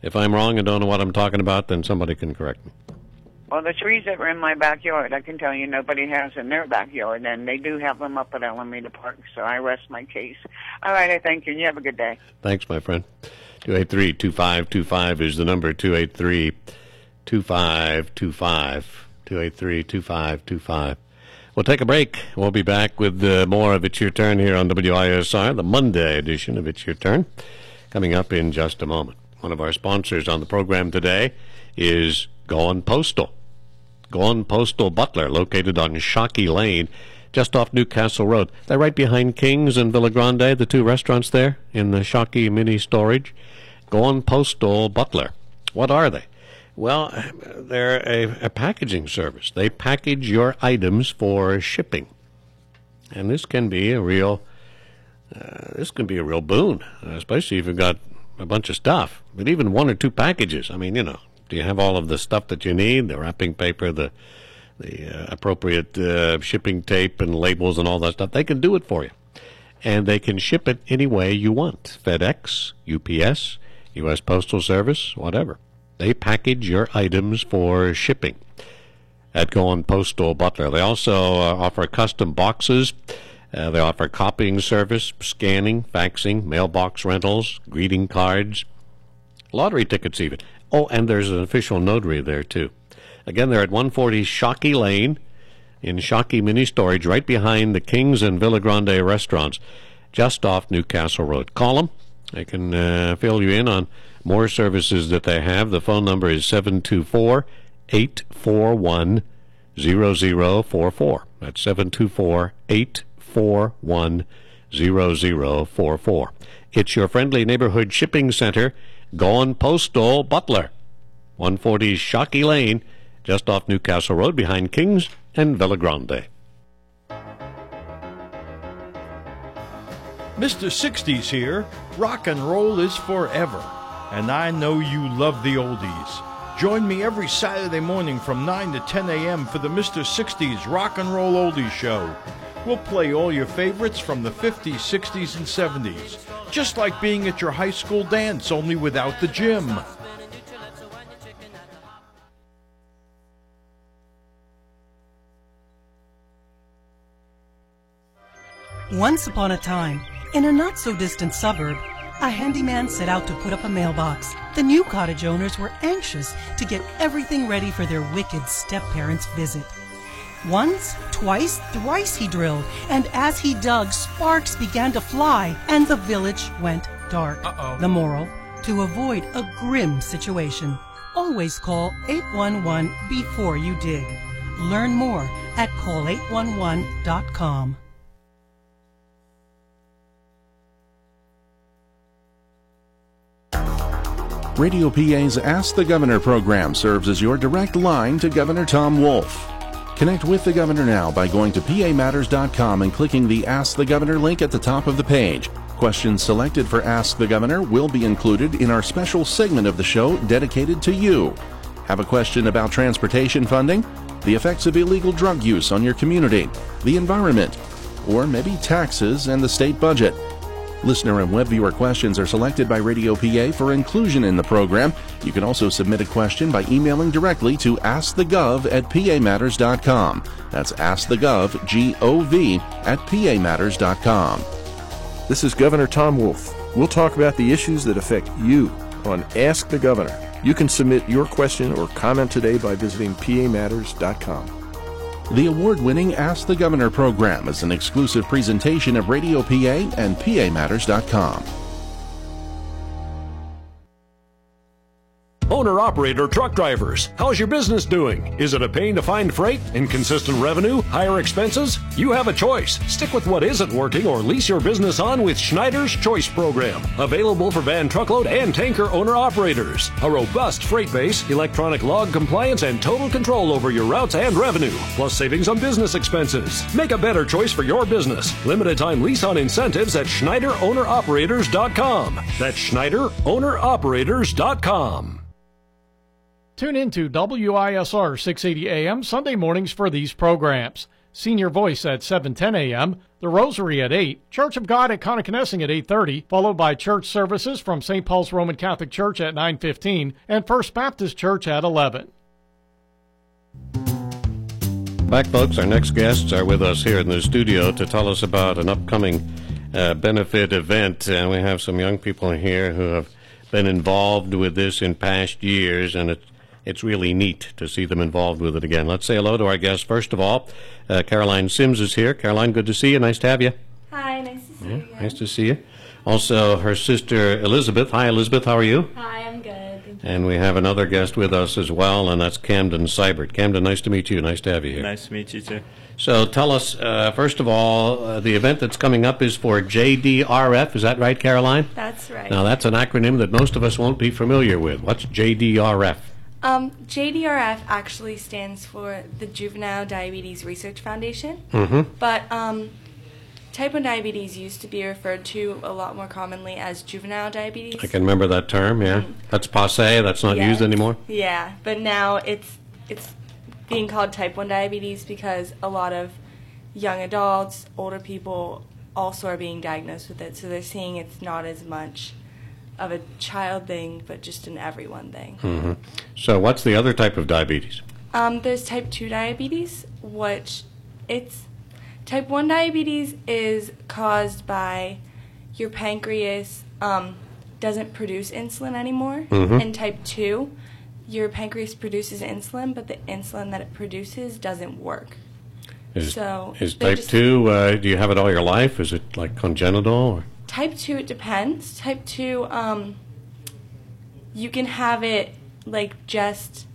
If I'm wrong and don't know what I'm talking about, then somebody can correct me. Well, the trees that were in my backyard, I can tell you nobody has in their backyard, and they do have them up at Alameda Park, so I rest my case. All right, I thank you, and you have a good day. Thanks, my friend. two eight three, two five two five is the number, two eight three, two five two five, two eight three, two five two five. We'll take a break. We'll be back with uh, more of It's Your Turn here on W I S R, the Monday edition of It's Your Turn, coming up in just a moment. One of our sponsors on the program today is Going Postal. Going Postal Butler, located on Shockey Lane, just off Newcastle Road. They're right behind King's and Villa Grande, the two restaurants there in the Shockey mini storage. Going Postal Butler. What are they? Well, they're a, a packaging service. They package your items for shipping. And this can be a real, uh, this can be a real boon, especially if you've got a bunch of stuff. But even one or two packages, I mean, you know, do you have all of the stuff that you need, the wrapping paper, the the uh, appropriate uh, shipping tape and labels and all that stuff? They can do it for you. And they can ship it any way you want. FedEx, U P S, U S Postal Service, whatever. They package your items for shipping at Going Postal Butler. They also uh, offer custom boxes. Uh, they offer copying service, scanning, faxing, mailbox rentals, greeting cards, lottery tickets even. Oh, and there's an official notary there, too. Again, they're at one forty Shockey Lane in Shockey Mini Storage, right behind the Kings and Villa Grande restaurants, just off Newcastle Road. Call them. They can uh, fill you in on more services that they have. The phone number is seven two four, eight four one, zero zero four four. That's seven two four, eight four one, zero zero four four. It's your friendly neighborhood shipping center, Going Postal Butler, one forty Shockey Lane, just off Newcastle Road behind Kings and Villa Grande. Mister sixties here. Rock and roll is forever. And I know you love the oldies. Join me every Saturday morning from nine to ten a.m. for the Mister sixties Rock and Roll Oldies Show. We'll play all your favorites from the fifties, sixties, and seventies. Just like being at your high school dance, only without the gym. Once upon a time, in a not-so-distant suburb, a handyman set out to put up a mailbox. The new cottage owners were anxious to get everything ready for their wicked step-parents' visit. Once, twice, thrice he drilled, and as he dug, sparks began to fly, and the village went dark. Uh-oh. The moral: to avoid a grim situation, always call eight one one before you dig. Learn more at call eight one one dot com. Radio P A's Ask the Governor program serves as your direct line to Governor Tom Wolf. Connect with the Governor now by going to P A matters dot com and clicking the Ask the Governor link at the top of the page. Questions selected for Ask the Governor will be included in our special segment of the show dedicated to you. Have a question about transportation funding, the effects of illegal drug use on your community, the environment, or maybe taxes and the state budget? Listener and web viewer questions are selected by Radio P A for inclusion in the program. You can also submit a question by emailing directly to askthegov at P A matters dot com. That's askthegov, G O V, at P A matters dot com. This is Governor Tom Wolf. We'll talk about the issues that affect you on Ask the Governor. You can submit your question or comment today by visiting P A matters dot com. The award-winning Ask the Governor program is an exclusive presentation of Radio P A and P A matters dot com. Owner-operator truck drivers, how's your business doing? Is it a pain to find freight? Inconsistent revenue? Higher expenses? You have a choice. Stick with what isn't working or lease your business on with Schneider's Choice Program. Available for van, truckload, and tanker owner-operators. A robust freight base, electronic log compliance, and total control over your routes and revenue. Plus savings on business expenses. Make a better choice for your business. Limited time lease on incentives at Schneider Owner Operators dot com. That's Schneider Owner Operators dot com. Tune in to W I S R six eighty A M Sunday mornings for these programs. Senior Voice at seven ten a.m., the Rosary at eight, Church of God at Connoquenessing at eight thirty, followed by church services from Saint Paul's Roman Catholic Church at nine fifteen and First Baptist Church at eleven. Back, folks, our next guests are with us here in the studio to tell us about an upcoming uh, benefit event. And we have some young people here who have been involved with this in past years, and it's It's really neat to see them involved with it again. Let's say hello to our guests. First of all, uh, Caroline Sims is here. Caroline, good to see you. Nice to have you. Hi, nice to see Yeah, you again. nice to see you. Also, her sister Elizabeth. Hi, Elizabeth. How are you? Hi, I'm good. Thank you. And we have another guest with us as well, and that's Camden Seibert. Camden, nice to meet you. Nice to have you here. Nice to meet you, too. So tell us, uh, first of all, uh, the event that's coming up is for J D R F. Is that right, Caroline? That's right. Now, that's an acronym that most of us won't be familiar with. What's J D R F? Um, J D R F actually stands for the Juvenile Diabetes Research Foundation. Mm-hmm. But um, type one diabetes used to be referred to a lot more commonly as juvenile diabetes. I can remember that term, yeah. That's passé. That's not Yeah. used anymore. Yeah, but now it's it's being called type one diabetes because a lot of young adults, older people also are being diagnosed with it. So they're seeing it's not as much of a child thing, but just an everyone thing. Mm-hmm. So what's the other type of diabetes? Um, there's type two diabetes, which it's type one diabetes is caused by your pancreas um, doesn't produce insulin anymore. Mhm. And type two, your pancreas produces insulin, but the insulin that it produces doesn't work. Is, so is they type just- two, uh, do you have it all your life? Is it like congenital? Or? Type two, it depends. Type two, um, you can have it like just.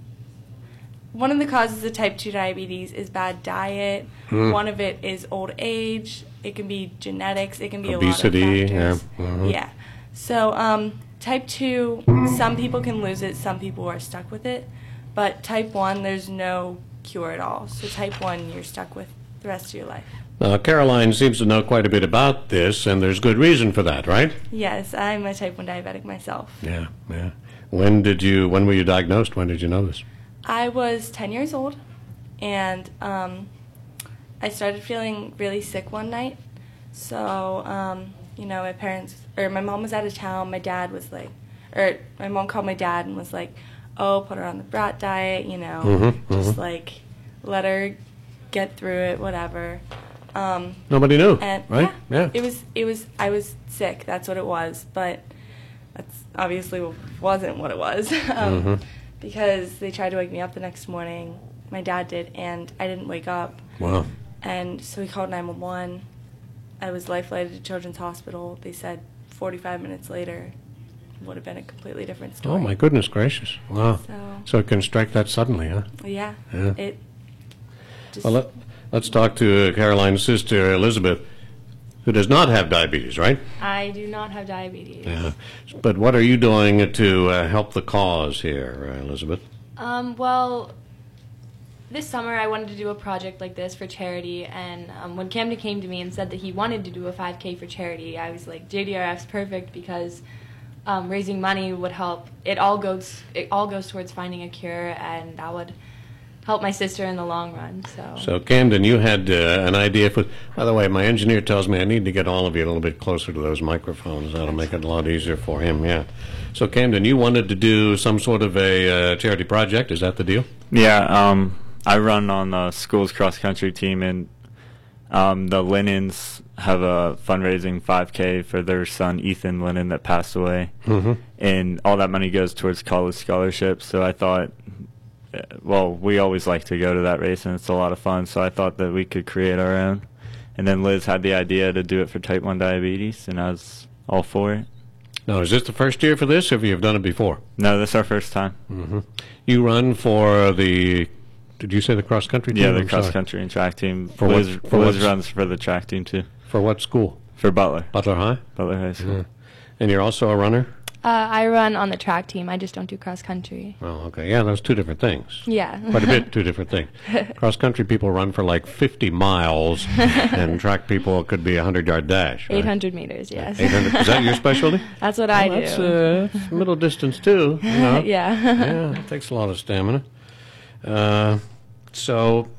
One of the causes of type two diabetes is bad diet. Mm. One of it is old age. It can be genetics. It can be Obesity, a lot of yeah. factors. Mhm. Yeah. So um, type two, some people can lose it. Some people are stuck with it. But type one, there's no cure at all. So type one, you're stuck with the rest of your life. Now, Caroline seems to know quite a bit about this, and there's good reason for that, right? Yes, I'm a type one diabetic myself. Yeah, yeah. When did you, when were you diagnosed? When did you know this? I was ten years old, and um, I started feeling really sick one night. So, um, you know, my parents, or my mom was out of town. My dad was like, or my mom called my dad and was like, oh, put her on the brat diet, you know, Mhm, just mhm. like let her get through it, whatever. Um, Nobody knew, and right? Yeah, Yeah. It was, it was, I was sick. That's what it was. But that's obviously wasn't what it was. um, Mhm. Because they tried to wake me up the next morning. My dad did, and I didn't wake up. Wow. And so we called nine one one. I was life-flighted to Children's Hospital. They said forty-five minutes later would have been a completely different story. Oh, my goodness gracious. Wow. So, So it can strike that suddenly, huh? yeah. Yeah. It just, Well, let, let's talk to uh, Caroline's sister, Elizabeth, who does not have diabetes, right? I do not have diabetes. Yeah. But what are you doing to uh, help the cause here, uh, Elizabeth? Um, well, this summer I wanted to do a project like this for charity, and um, when Camden came to me and said that he wanted to do a five K for charity, I was like, J D R F's perfect because um, raising money would help. It all goes it all goes towards finding a cure, and that would help my sister in the long run. So, So, Camden, you had uh, an idea for... By the way, my engineer tells me I need to get all of you a little bit closer to those microphones. That'll make it a lot easier for him, yeah. So, Camden, you wanted to do some sort of a uh, charity project. Is that the deal? Yeah, um, I run on the school's cross-country team, and um, the Linens have a fundraising five K for their son, Ethan Linen, that passed away. Mhm. And all that money goes towards college scholarships. So I thought, uh, well, we always like to go to that race, and it's a lot of fun. So I thought that we could create our own. And then Liz had the idea to do it for type one diabetes, and I was all for it. Now, is this the first year for this, or have you done it before? No, this is our first time. Mm-hmm. You run for the... Did you say the cross-country team? Yeah, the I'm sorry. cross-country and track team. For Liz, what- for Liz what- runs for the track team, too. For what school? For Butler. Butler High? Butler High School. Yeah. And you're also a runner? uh, I run on the track team. I just don't do cross country. Oh, okay. Yeah, those two different things. Yeah. Quite a bit, two different things. Cross-country people run for like fifty miles, and track people could be a hundred-yard dash. Right? eight hundred meters, yes. eight hundred. Is that your specialty? That's what I Well, do. That's uh, that's middle distance, too. You know? Yeah. Yeah, it takes a lot of stamina. Uh, so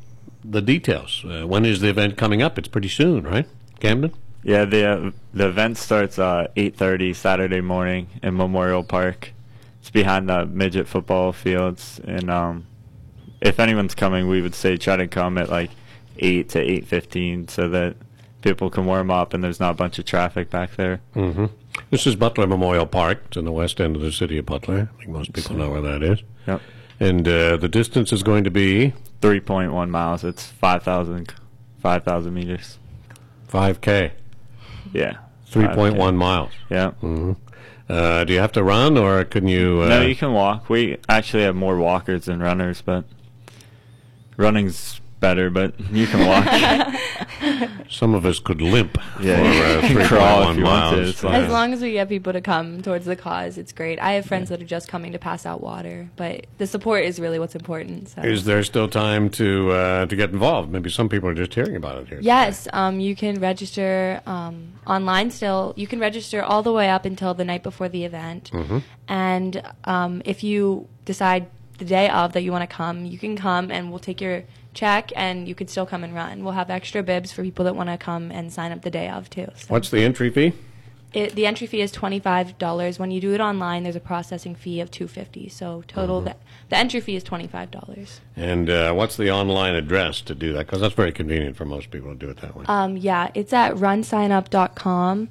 the details. Uh, when is the event coming up? It's pretty soon, right, Camden? Yeah, the uh, the event starts uh, eight thirty Saturday morning in Memorial Park. It's behind the midget football fields, and um, if anyone's coming, we would say try to come at like eight to eight fifteen so that people can warm up and there's not a bunch of traffic back there. Mm-hmm. This is Butler Memorial Park. It's in the west end of the city of Butler. I think most people know where that is. Yep. And uh, the distance is going to be? three point one miles. It's five thousand meters. five K. Yeah. three point one miles. Yeah. Mm-hmm. Uh, do you have to run, or can you... Uh, no, you can walk. We actually have more walkers than runners, but running's better, but you can walk. Some of us could limp yeah, for uh, three crawl point one if you miles. want to. It's As long as we get people to come towards the cause, it's great. I have friends that are just coming to pass out water, but the support is really what's important. So. Is there still time to uh, to get involved? Maybe some people are just hearing about it here. Yes, um, you can register um, online still. You can register all the way up until the night before the event. Mm-hmm. And um, if you decide the day of that you want to come, you can come and we'll take your check and you could still come and run. We'll have extra bibs for people that want to come and sign up the day of too. So. What's the entry fee? It, the entry fee is twenty-five dollars. When you do it online, there's a processing fee of two hundred fifty dollars. So total, Mm-hmm. the, the entry fee is twenty-five dollars. And uh, what's the online address to do that? Because that's very convenient for most people to do it that way. Um, yeah, it's at run sign up dot com.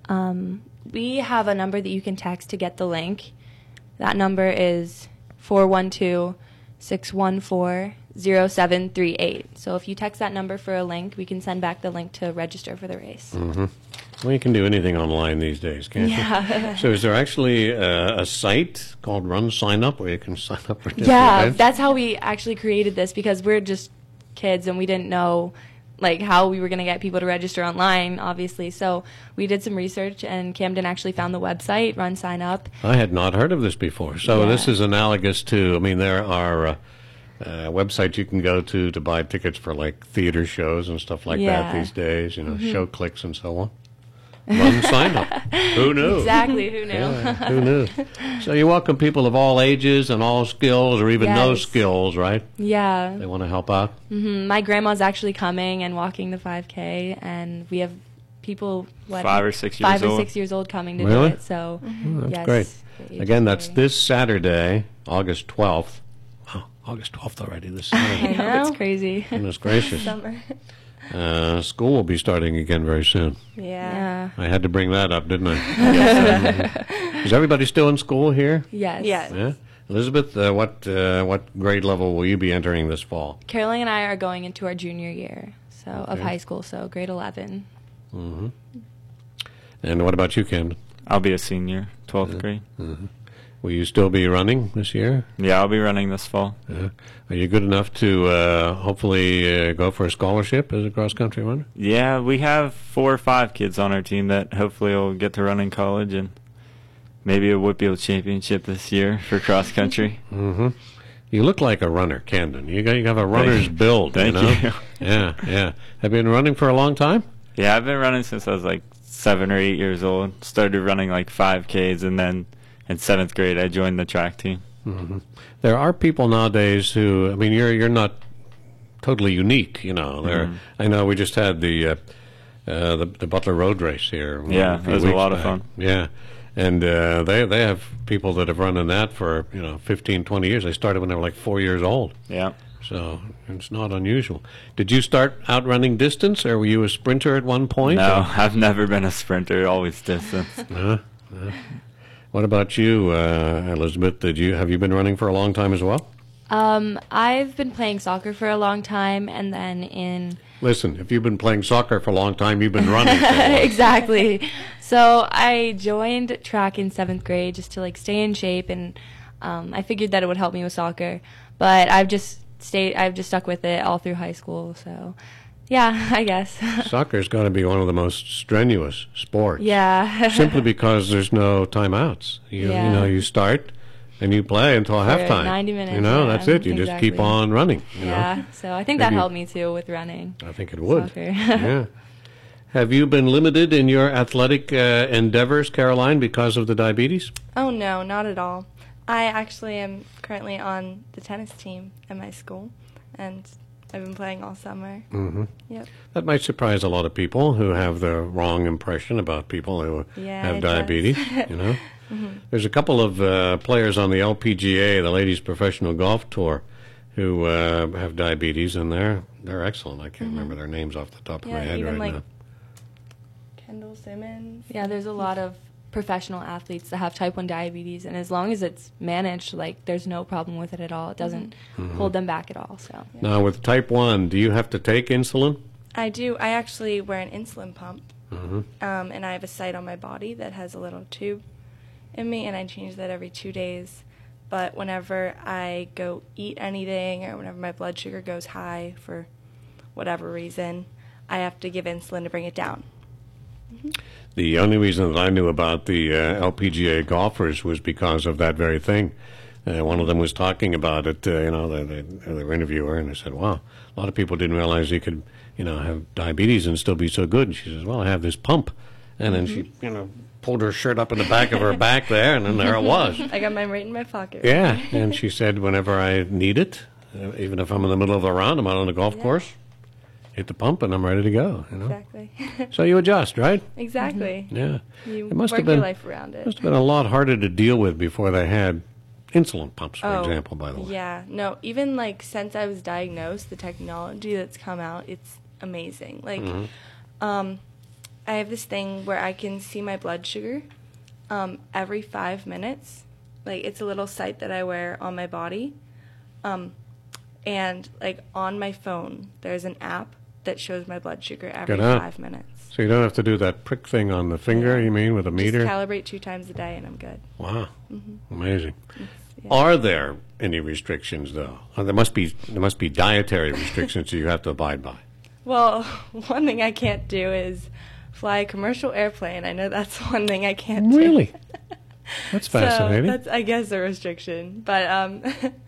Um, we have a number that you can text to get the link. That number is four one two, six one four, zero seven three eight. So if you text that number for a link, we can send back the link to register for the race. Mm-hmm. Well, you can do anything online these days, can't Yeah. you? So is there actually uh, a site called Run Sign Up where you can sign up for different Yeah, events? that's how we actually created this because we're just kids and we didn't know like how we were going to get people to register online, obviously. So we did some research and Camden actually found the website, Run Sign Up. I had not heard of this before. So Yeah. this is analogous to, I mean, there are uh, uh, websites you can go to to buy tickets for like theater shows and stuff like Yeah. that these days, you know, Mhm. show clicks and so on. Run Sign Up. Who knew? Exactly, who knew? Yeah, who knew? So you welcome people of all ages and all skills or even no Yes. skills, right? Yeah. They want to help out? hmm My grandma's actually coming and walking the five K, and we have people what Five or six five years or old. six years old coming to Really? do it. So Oh, that's yes, great. the age Again, is that's very- this Saturday, August twelfth. Oh, August twelfth already, this I Saturday. know, it's crazy. Goodness gracious. Summer. Uh, school will be starting again very soon. Yeah. I had to bring that up, didn't I? Yes. Is everybody still in school here? Yes. Yes. Yeah. Elizabeth, uh, what uh, what grade level will you be entering this fall? Caroline and I are going into our junior year, so of Okay. high school, so grade eleven. Mm-hmm. And what about you, Camden? I'll be a senior, twelfth grade. Mm-hmm. Will you still be running this year? Yeah, I'll be running this fall. Yeah. Are you good enough to uh, hopefully uh, go for a scholarship as a cross-country runner? Yeah, we have four or five kids on our team that hopefully will get to run in college and maybe a Whitfield championship this year for cross country. Mm-hmm. You look like a runner, Camden. You got you have a runner's build. Thank you. Know? you. Yeah, yeah. Have you been running for a long time? Yeah, I've been running since I was like seven or eight years old. Started running like five Ks, and then in seventh grade I joined the track team. Mm-hmm. There are people nowadays who, I mean, you're you're not totally unique, you know. There, Mhm. I know we just had the uh, uh, the, the Butler Road Race here. Yeah, few it was a weeks lot of back. fun. Yeah, and uh, they they have people that have run in that for you know fifteen, twenty years. They started when they were like four years old. Yeah. So it's not unusual. Did you start out running distance, or were you a sprinter at one point? No, or- I've never been a sprinter. Always distance. Uh, uh. What about you, uh, Elizabeth? Did you have you been running for a long time as well? Um, I've been playing soccer for a long time, and then in Listen, if you've been playing soccer for a long time, you've been running. For a long time. exactly. So I joined track in seventh grade just to like stay in shape, and um, I figured that it would help me with soccer. But I've just stayed. I've just stuck with it all through high school. So, yeah, I guess. Soccer's got to be one of the most strenuous sports. Yeah. Simply because there's no timeouts. You, Yeah. you know, you start and you play until For halftime. ninety minutes, You know, yeah, that's it. You just keep exactly. on running. You yeah. Know? So I think Have that you- helped me too with running. I think it would. Soccer. Yeah. Have you been limited in your athletic uh, endeavors, Caroline, because of the diabetes? Oh, no, not at all. I actually am currently on the tennis team at my school, and I've been playing all summer. Mm-hmm. Yep. That might surprise a lot of people who have the wrong impression about people who Yeah, have it diabetes. does. You know, Mhm. there's a couple of uh, players on the L P G A, the Ladies Professional Golf Tour, who uh, have diabetes, and they're they're excellent. I can't Mhm. remember their names off the top of Yeah, my head even right like now. Kendall Simmons. Yeah, there's a lot of professional athletes that have type one diabetes, and as long as it's managed, like, there's no problem with it at all. It doesn't Mhm. hold them back at all. So Now, with type one, do you have to take insulin? I do. I actually wear an insulin pump, Mm-hmm. um, and I have a site on my body that has a little tube in me, and I change that every two days. But whenever I go eat anything, or whenever my blood sugar goes high for whatever reason, I have to give insulin to bring it down. The only reason that I knew about the uh, L P G A golfers was because of that very thing. Uh, one of them was talking about it, uh, you know, the, the, the interviewer, and I said, wow, a lot of people didn't realize you could, you know, have diabetes and still be so good. And she says, well, I have this pump. And then she, you know, pulled her shirt up in the back of her back there, and then there it was. I got mine right in my pocket. Yeah, and she said whenever I need it, uh, even if I'm in the middle of the round, I'm out on the golf course, hit the pump, and I'm ready to go. You know? Exactly. So you adjust, right? Exactly. Yeah. You It must work have been, your life around it. Must have been a lot harder to deal with before they had insulin pumps, for Oh, example, by the way. Yeah, no, even like since I was diagnosed, the technology that's come out, it's amazing. Like, Mhm. um, I have this thing where I can see my blood sugar um, every five minutes. Like, it's a little site that I wear on my body. Um, and, like, on my phone, there's an app that shows my blood sugar every Good on. five minutes. So you don't have to do that prick thing on the finger, you mean, with a meter? Just calibrate two times a day, and I'm good. Wow, Mhm. amazing. yeah. Are there any restrictions, though? Uh, there must be. There must be dietary restrictions that you have to abide by. Well, one thing I can't do is fly a commercial airplane. I know that's one thing I can't do. Really? That's So fascinating. that's, I guess, a restriction. But um,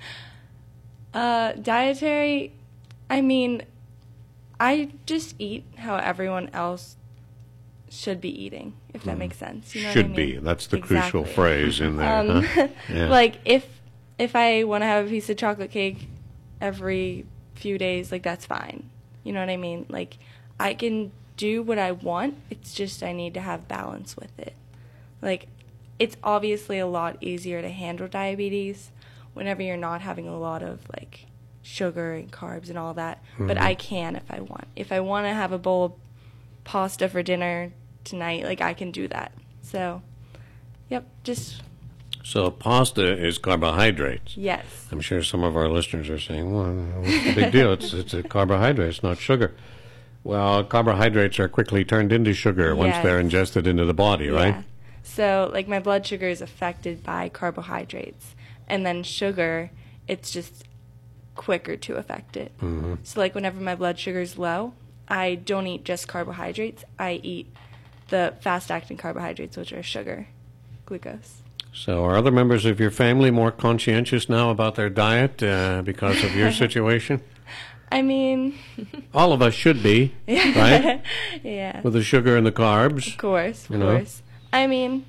uh, dietary, I mean, I just eat how everyone else should be eating, if that makes sense. You know Should what I mean? be. That's the crucial Exactly. phrase in there. Um, huh? Yeah. Like, if if I want to have a piece of chocolate cake every few days, like, that's fine. You know what I mean? Like, I can do what I want. It's just I need to have balance with it. Like, it's obviously a lot easier to handle diabetes whenever you're not having a lot of, like, sugar and carbs and all that. But Mhm. I can if I want. If I want to have a bowl of pasta for dinner tonight, like, I can do that. So, yep, just, So pasta is carbohydrates. yes. I'm sure some of our listeners are saying, well, what's the big deal? It's, it's a carbohydrate, it's not sugar. Well, carbohydrates are quickly turned into sugar once Yes. they're ingested into the body, right? Yeah. So, like, my blood sugar is affected by carbohydrates. And then sugar, it's just quicker to affect it. Mhm. So, like, whenever my blood sugar is low, I don't eat just carbohydrates. I eat the fast-acting carbohydrates, which are sugar, glucose. So are other members of your family more conscientious now about their diet uh, because of your situation? I mean, All of us should be, right? yeah. With the sugar and the carbs. Of course, of you know? course. I mean,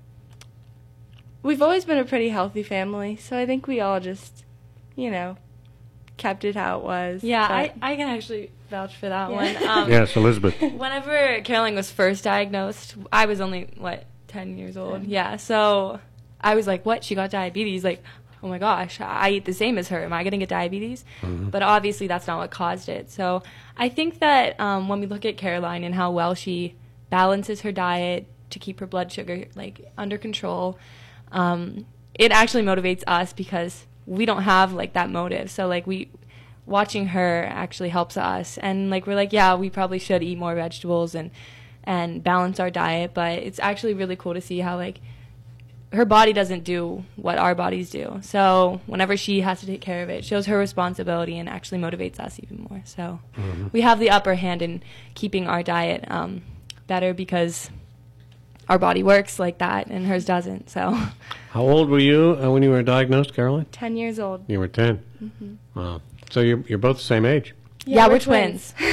we've always been a pretty healthy family, so I think we all just, you know, kept it how it was. Yeah, but- I, I can actually vouch for that Yeah. one. Um, Yes, Elizabeth. Whenever Caroline was first diagnosed, I was only, what, ten years old? Yeah, so I was like, what? She got diabetes? Like, oh my gosh, I eat the same as her. Am I going to get diabetes? Mhm. But obviously that's not what caused it. So I think that um, when we look at Caroline and how well she balances her diet to keep her blood sugar, like, under control, um, it actually motivates us because we don't have, like, that motive. So, like, we watching her actually helps us, and, like, we're like, yeah, we probably should eat more vegetables and and balance our diet. But it's actually really cool to see how, like, her body doesn't do what our bodies do. So whenever she has to take care of it, it shows her responsibility and actually motivates us even more. So Mhm. we have the upper hand in keeping our diet um, better because our body works like that and hers doesn't. So How old were you uh, when you were diagnosed, Caroline? ten years old. You were ten. Mhm. Wow. So you're, you're both the same age. yeah, we're, twins.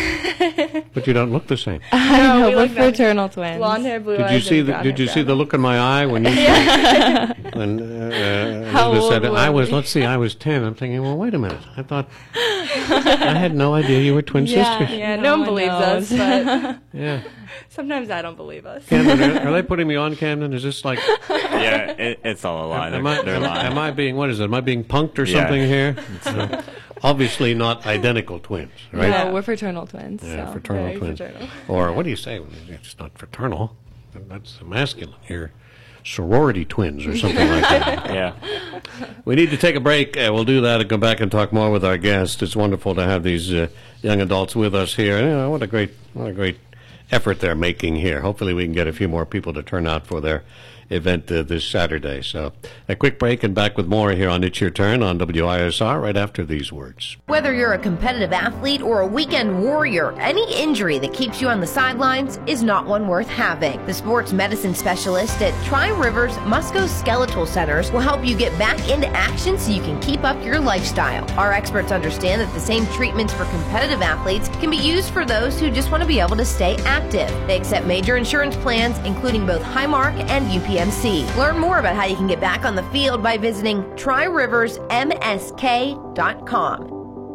But you don't look the same. I know, No, we we're look fraternal twins. Blonde hair, blue Did eyes. you see and the brown Did hair, you see brown the look in my eye when you Yeah. said, when uh, How Elizabeth old said were I was? we? Let's see, I was ten. I'm thinking, well, wait a minute. I thought I had no idea you were twin Yeah, sisters. yeah, No no one one believes knows. us, but Yeah. sometimes I don't believe us. Camden, are, are they putting me on, Camden? Is this like? Yeah, it, it's all a lie. Am, They're, I, they're am, lying. am I being what is it? Am I being punked or Yeah. something here? It's, uh, Obviously not identical twins, right? No, we're fraternal twins. Yeah, so fraternal very twins. fraternal. Or what do you say? It's not fraternal. That's masculine. You're sorority twins or something like that. Yeah. We need to take a break. Uh, we'll do that and come back and talk more with our guest. It's wonderful to have these uh, young adults with us here. You know, what a great, what a great effort they're making here. Hopefully we can get a few more people to turn out for their event uh, this Saturday. So a quick break and back with more here on It's Your Turn on W I S R right after these words. Whether you're a competitive athlete or a weekend warrior, any injury that keeps you on the sidelines is not one worth having. The sports medicine specialist at Tri-Rivers Musculoskeletal Centers will help you get back into action so you can keep up your lifestyle. Our experts understand that the same treatments for competitive athletes can be used for those who just want to be able to stay active. They accept major insurance plans, including both Highmark and U P M C. Learn more about how you can get back on the field by visiting tri rivers m s k dot com.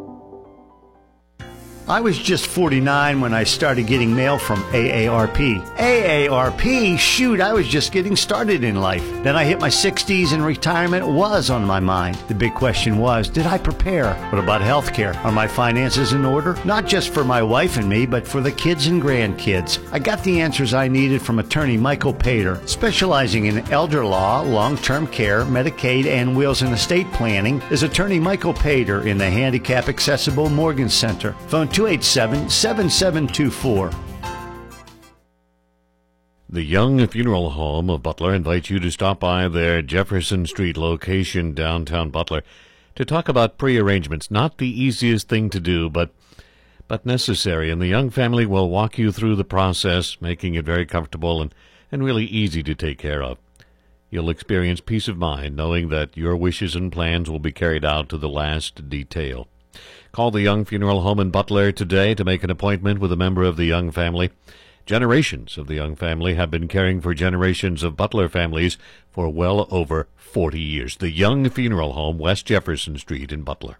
I was just forty-nine when I started getting mail from A A R P. A A R P? Shoot, I was just getting started in life. Then I hit my sixties and retirement was on my mind. The big question was, did I prepare? What about health care? Are my finances in order? Not just for my wife and me, but for the kids and grandkids. I got the answers I needed from attorney Michael Pater, specializing in elder law, long-term care, Medicaid, and wills and estate planning, is attorney Michael Pater in the Handicap Accessible Morgan Center. Phone two eight seven, seven seven two four. The Young Funeral Home of Butler invites you to stop by their Jefferson Street location downtown Butler to talk about pre-arrangements. Not the easiest thing to do, but but necessary, and the Young family will walk you through the process, making it very comfortable and, and really easy to take care of. You'll experience peace of mind knowing that your wishes and plans will be carried out to the last detail. Call the Young Funeral Home in Butler today to make an appointment with a member of the Young family. Generations of the Young family have been caring for generations of Butler families for well over forty years. The Young Funeral Home, West Jefferson Street in Butler.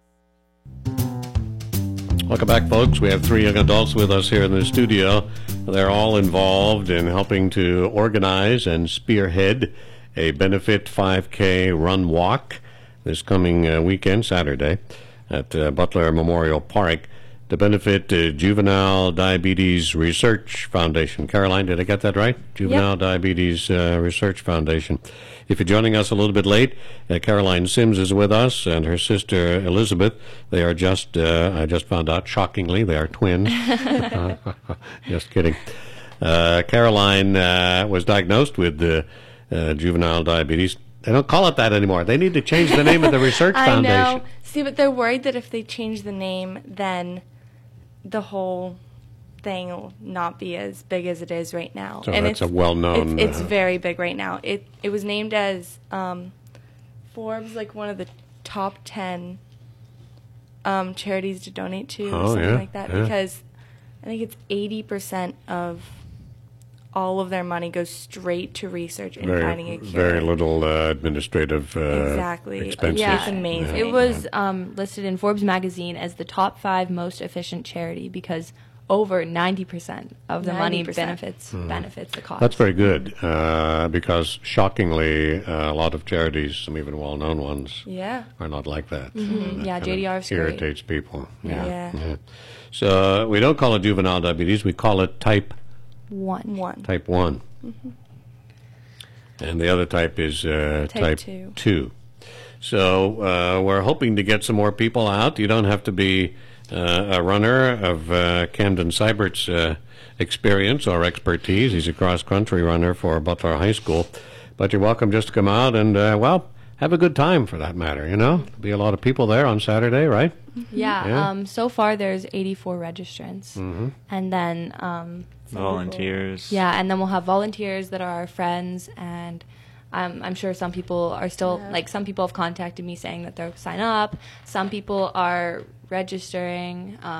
Welcome back, folks. We have three young adults with us here in the studio. They're all involved in helping to organize and spearhead a benefit five K run walk this coming uh, weekend, Saturday, at uh, Butler Memorial Park to benefit uh, Juvenile Diabetes Research Foundation. Caroline, did I get that right? Juvenile yep. Diabetes uh, Research Foundation. If you're joining us a little bit late, uh, Caroline Sims is with us and her sister Elizabeth. They are just, uh, I just found out, shockingly, they are twins. Just kidding. Uh, Caroline uh, was diagnosed with uh, uh, juvenile diabetes. They don't call it that anymore. They need to change the name of the research I foundation. know. See, but they're worried that if they change the name, then the whole thing will not be as big as it is right now. So and that's it's, a well-known... It's, it's uh, very big right now. It it was named as um, Forbes, like one of the top ten um, charities to donate to, Oh, or something yeah, like that, yeah. because I think it's eighty percent of all of their money goes straight to research and very, finding a cure. very little uh, administrative uh, Exactly. expenses. Yeah, it's amazing. It was um, listed in Forbes magazine as the top five most efficient charity because over ninety percent of the money ninety percent. benefits Mhm. benefits the cause. That's very good uh, because, shockingly, uh, a lot of charities, some even well-known ones, Yeah. are not like that. Mhm. That Yeah, kind J D R of is great. irritates people. Yeah. Yeah. Yeah. yeah. So uh, we don't call it juvenile diabetes. We call it type One. One. type one. Mhm. And the other type is uh, Type type two. two. So uh, we're hoping to get some more people out. You don't have to be uh, a runner of uh, Camden Seibert's uh, experience or expertise. He's a cross-country runner for Butler High School. But you're welcome just to come out and, uh, well, have a good time for that matter, you know? There'll be a lot of people there on Saturday, right? Yeah, Yeah. Um, so far there's eighty-four registrants. Mhm. And then... Um, some Volunteers. people- yeah, and then we'll have volunteers that are our friends, and um, I'm sure some people are still... Yeah. Like, some people have contacted me saying that they'll sign up. Some people are registering. Um,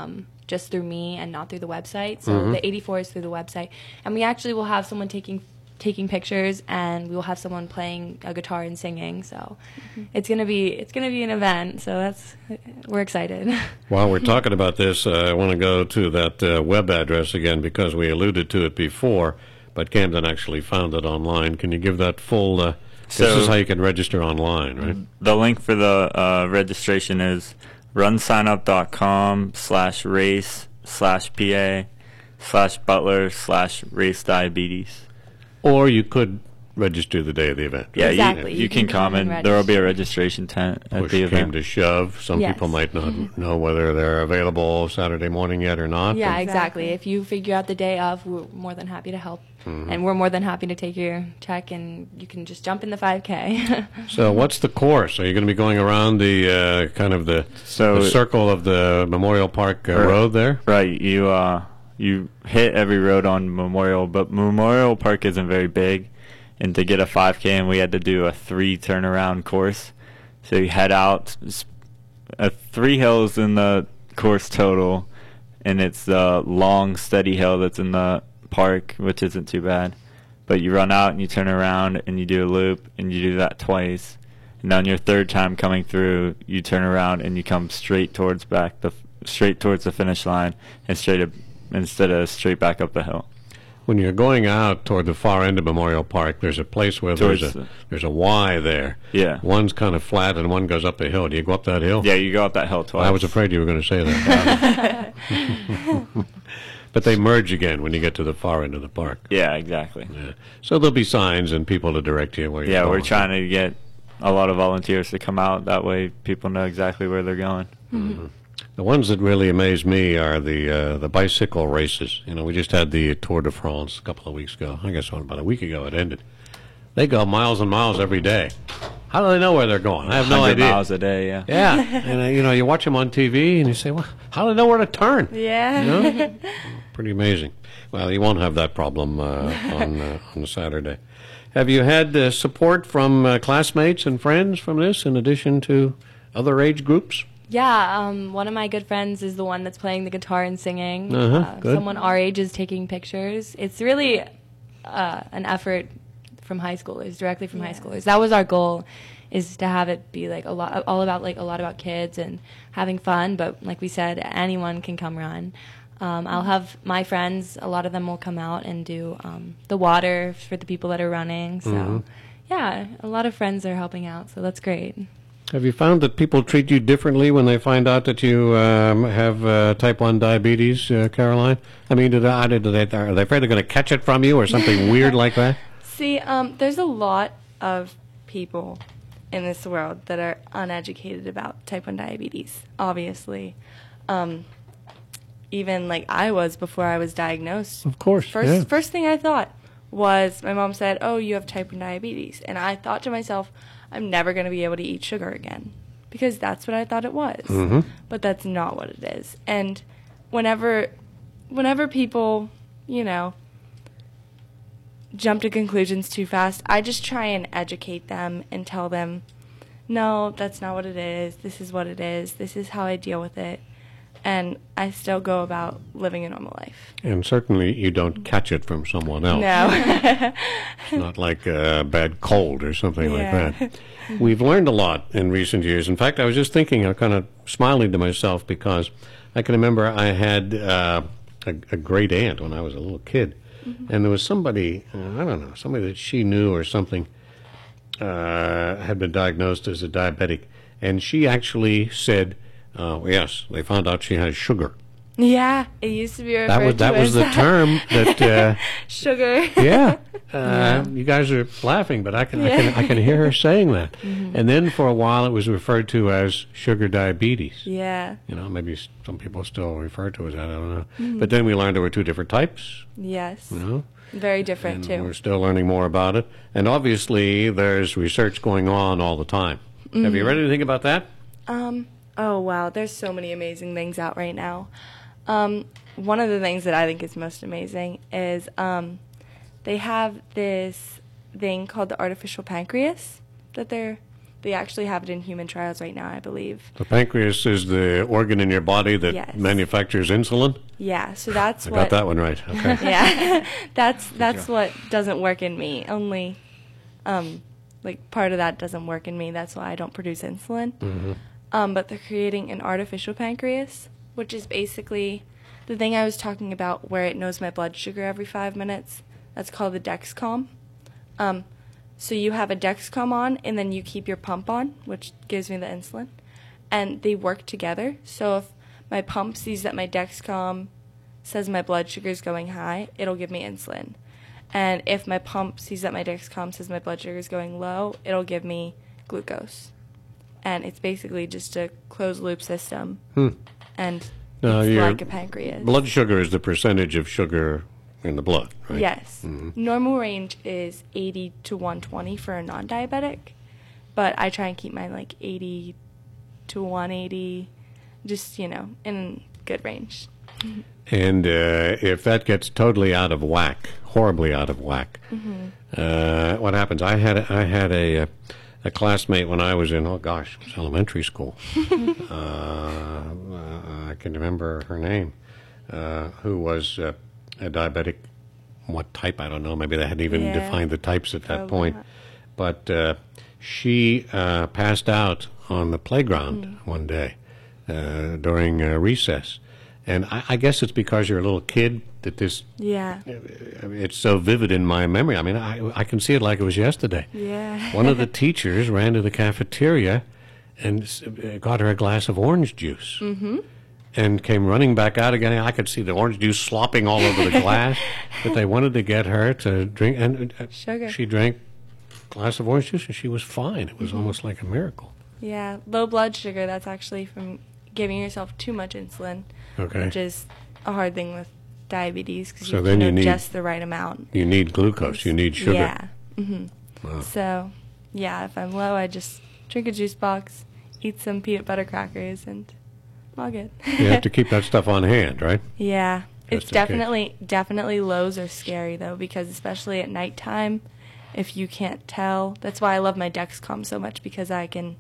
just through me and not through the website. So Mhm. the eighty-four is through the website. And we actually will have someone taking taking pictures, and we will have someone playing a guitar and singing. So it's gonna be it's gonna be an event. So that's we're excited. While we're talking about this, uh, I want to go to that uh, web address again because we alluded to it before, but Camden actually found it online. Can you give that full? Uh, this So- is how you can register online, right? The link for the uh, registration is runsignup.com slash race slash PA slash Butler slash race diabetes. Or you could register the day of the event. Yeah, Exactly. you, You you can can come come and and there will be a registration tent at Push the came event. to shove. Some Yes. people might not know whether they're available Saturday morning yet or not. Yeah, but- exactly. If you figure out the day of, we're more than happy to help. Mhm. And we're more than happy to take your check, and you can just jump in the five K. So what's the course? Are you going to be going around the uh, kind of the, So- the circle of the Memorial Park uh, Right. road there? Right. You uh you hit every road on Memorial, but Memorial Park isn't very big. And to get a five K, and we had to do a three turnaround course. So you head out, s- uh, three hills in the course total, and it's the long, steady hill that's in the park, which isn't too bad. But you run out and you turn around and you do a loop, and you do that twice. And on your third time coming through, you turn around and you come straight towards back the f- straight towards the finish line, and straight up, instead of straight back up the hill. When you're going out toward the far end of Memorial Park, there's a place where there's Towards a the- there's a Y there. Yeah. One's kind of flat and one goes up the hill. Do you go up that hill? Yeah, you go up that hill twice. I was afraid you were going to say that. But they merge again when you get to the far end of the park. Yeah, exactly. Yeah. So there'll be signs and people to direct you where you're Yeah, going. we're trying to get a lot of volunteers to come out. That way people know exactly where they're going. Mhm. The ones that really amaze me are the uh, the bicycle races. You know, we just had the Tour de France a couple of weeks ago. I guess about a week ago it ended. They go miles and miles every day. How do they know where they're going? I have no one hundred idea. miles a day, yeah. Yeah, and uh, you know, you watch them on T V and you say, "Well, how do they know where to turn?" Yeah. You know? Pretty amazing. Well, you won't have that problem uh, on uh, on Saturday. Have you had uh, support from uh, classmates and friends from this, in addition to other age groups? Yeah, um, one of my good friends is the one that's playing the guitar and singing. Uh-huh, Uh, good. someone our age is taking pictures. It's really uh, an effort from high schoolers, directly from high schoolers. That was our goal, is to have it be like a lot, all about like a lot about kids and having fun. But like we said, anyone can come run. Um, I'll have my friends. A lot of them will come out and do um, the water for the people that are running. So, Mhm. yeah, a lot of friends are helping out. So that's great. Have you found that people treat you differently when they find out that you um, have uh, type one diabetes, uh, Caroline? I mean, do they, are they, are they afraid they're going to catch it from you or something weird like that? See, um, there's a lot of people in this world that are uneducated about type one diabetes, obviously. Um, even like I was before I was diagnosed. Of course, First, yeah. first thing I thought was my mom said, "Oh, you have type one diabetes." And I thought to myself, I'm never going to be able to eat sugar again, because that's what I thought it was. Mhm. But that's not what it is. And whenever whenever people, you know, jump to conclusions too fast, I just try and educate them and tell them, no, that's not what it is. This is what it is. This is how I deal with it. And I still go about living a normal life. And certainly you don't catch it from someone else. No. It's not like a bad cold or something Yeah. like that. We've learned a lot in recent years. In fact, I was just thinking, I'm kind of smiling to myself because I can remember I had uh, a, a great aunt when I was a little kid. Mm-hmm. And there was somebody, uh, I don't know, somebody that she knew or something uh, had been diagnosed as a diabetic. And she actually said, uh, yes, they found out she has sugar. Yeah, it used to be referred That was to that was as the term that. Uh, sugar. yeah, uh, you guys are laughing, but I can I can I can hear her saying that. Mhm. And then for a while, it was referred to as sugar diabetes. Yeah. You know, maybe s- some people still refer to it as that. I don't know. Mhm. But then we learned there were two different types. Yes. You know, Very different, and too. we're still learning more about it. And obviously, there's research going on all the time. Have you Mhm. read anything about that? Um, oh, wow. There's so many amazing things out right now. Um, one of the things that I think is most amazing is um, they have this thing called the artificial pancreas that they're they actually have it in human trials right now, I believe. The pancreas is the organ in your body that Yes. manufactures insulin? Yeah, so that's I what... got that one right. Okay. Yeah, that's that's what doesn't work in me. Only, um, like, part of that doesn't work in me. That's why I don't produce insulin. Mm-hmm. Um, but they're creating an artificial pancreas, which is basically the thing I was talking about where it knows my blood sugar every five minutes. That's called the Dexcom. Um, so you have a Dexcom on, and then you keep your pump on, which gives me the insulin. And they work together. So if my pump sees that my Dexcom says my blood sugar is going high, it'll give me insulin. And if my pump sees that my Dexcom says my blood sugar is going low, it'll give me glucose. And it's basically just a closed-loop system. Hmm. And Now, it's your like a pancreas. blood sugar is the percentage of sugar in the blood, right? Yes. Mhm. Normal range is eighty to one twenty for a non-diabetic, but I try and keep mine like eighty to one eighty, just, you know, in good range. And uh, if that gets totally out of whack, horribly out of whack, Mhm. uh, what happens? I had a, I had a, a a classmate when I was in, oh gosh, it was elementary school. uh, uh, I can remember her name, uh, who was uh, a diabetic. What type? I don't know. Maybe they hadn't even Yeah, defined the types at that probably point. not. But uh, she uh, passed out on the playground Mm. one day uh, during uh, recess. And I, I guess it's because you're a little kid that this, Yeah. it's so vivid in my memory. I mean, I, I can see it like it was yesterday. Yeah. One of the teachers ran to the cafeteria and s- uh, got her a glass of orange juice Mm-hmm. and came running back out again. I could see the orange juice slopping all over the glass, but they wanted to get her to drink, and uh, Sugar. she drank a glass of orange juice and she was fine. It was Mhm. almost like a miracle. Yeah, low blood sugar, that's actually from giving yourself too much insulin, Okay. which is a hard thing with diabetes because So you then know you need- just the right amount. You need glucose, you need sugar. Yeah. hmm Wow. So, yeah, if I'm low, I just drink a juice box, eat some peanut butter crackers, and I'm all good. You have to keep that stuff on hand, right? Yeah. Just It's in case. definitely, definitely lows are scary, though, because especially at nighttime, if you can't tell, that's why I love my Dexcom so much, because I can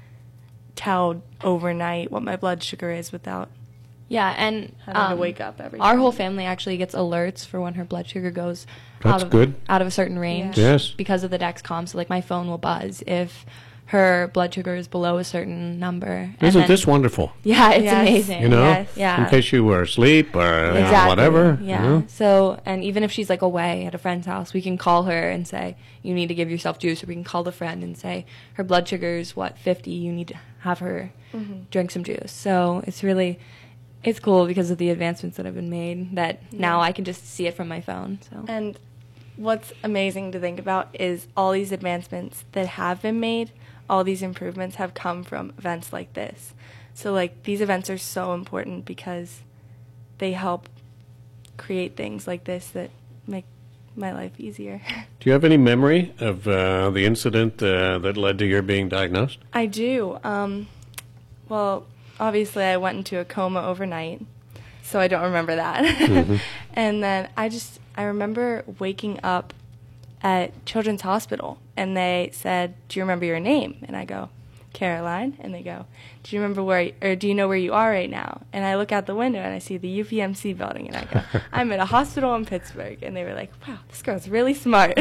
tell overnight what my blood sugar is without Yeah, and having to um, wake up every our time. whole family actually gets alerts for when her blood sugar goes That's out of good. out of a certain range. Yeah. Yes. Because of the Dexcom, so like my phone will buzz if her blood sugar is below a certain number. And Isn't then- this wonderful? Yeah, it's Yes. amazing. You know, Yes. Yeah. in case you were asleep or you know, Exactly. whatever. you Yeah. know? So, and even if she's like away at a friend's house, we can call her and say, you need to give yourself juice, or we can call the friend and say, her blood sugar is what, fifty, you need to have her Mhm. drink some juice. So it's really, it's cool because of the advancements that have been made that now Yeah. I can just see it from my phone. So And what's amazing to think about is all these advancements that have been made, all these improvements have come from events like this. So, like, these events are so important because they help create things like this that make my life easier. Do you have any memory of uh, the incident uh, that led to your being diagnosed? I do. Um, well, obviously, I went into a coma overnight, so I don't remember that. Mhm. And then I just, I remember waking up at Children's Hospital, and they said, "Do you remember your name?" And I go, "Caroline." And they go, "Do you remember where, or do you know where you are right now?" And I look out the window, and I see the U P M C building, and I go, "I'm at a hospital in Pittsburgh." And they were like, "Wow, this girl's really smart."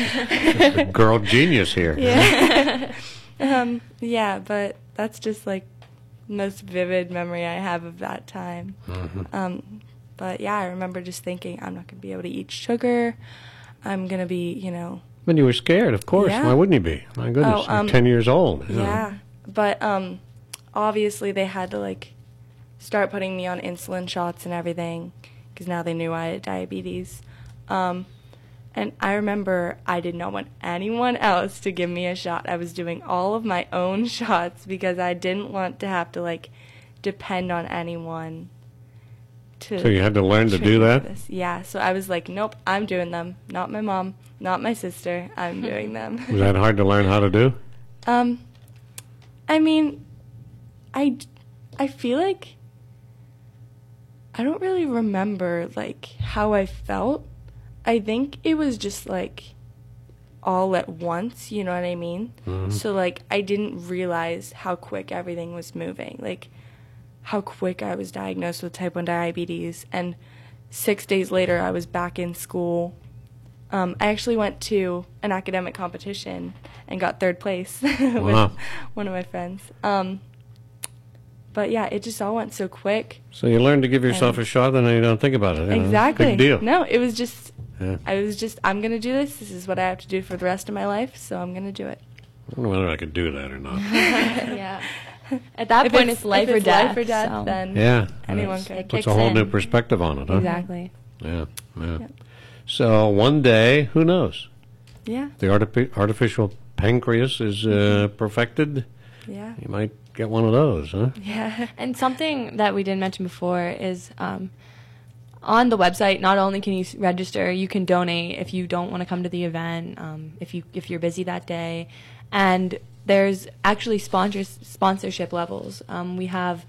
Girl genius here. Yeah. um, yeah, but that's just like most vivid memory I have of that time. Mhm. Um, but yeah, I remember just thinking, I'm not going to be able to eat sugar. I'm going to be, you know. When you were scared, of course. Yeah. Why wouldn't you be? My goodness, Oh, you're um, ten years old. you know. Yeah. But um, obviously they had to like start putting me on insulin shots and everything because now they knew I had diabetes. Um, and I remember I did not want anyone else to give me a shot. I was doing all of my own shots because I didn't want to have to like depend on anyone to So you had to learn to treat do me for that? this. Yeah, so I was like, nope, I'm doing them. Not my mom, not my sister. I'm doing them. Was that hard to learn how to do? Um, I mean, I, I feel like I don't really remember like how I felt. I think it was just like all at once, you know what I mean? Mhm. So, like, I didn't realize how quick everything was moving. Like, how quick I was diagnosed with type one diabetes. And six days later, I was back in school. Um, I actually went to an academic competition and got third place with Wow. one of my friends. Um, but, yeah, it just all went so quick. So you learn to give yourself And- a shot, and then you don't think about it. you know? Exactly. Big deal. No, it was just, Yeah. I was just, I'm going to do this. This is what I have to do for the rest of my life, so I'm going to do it. I don't know whether I could do that or not. Yeah. At that If point, it's- it's life if or it's death. life or death, so. then Yeah. anyone That's- can. It Puts kicks a whole in. new perspective on it, huh? Exactly. Yeah, yeah. So one day, who knows? Yeah. The artifi- artificial pancreas is uh, perfected. Yeah. You might get one of those, huh? Yeah. And something that we didn't mention before is um, on the website, not only can you s- register, you can donate if you don't want to come to the event, um, if you if you're busy that day. And there's actually sponsors, sponsorship levels. Um, we have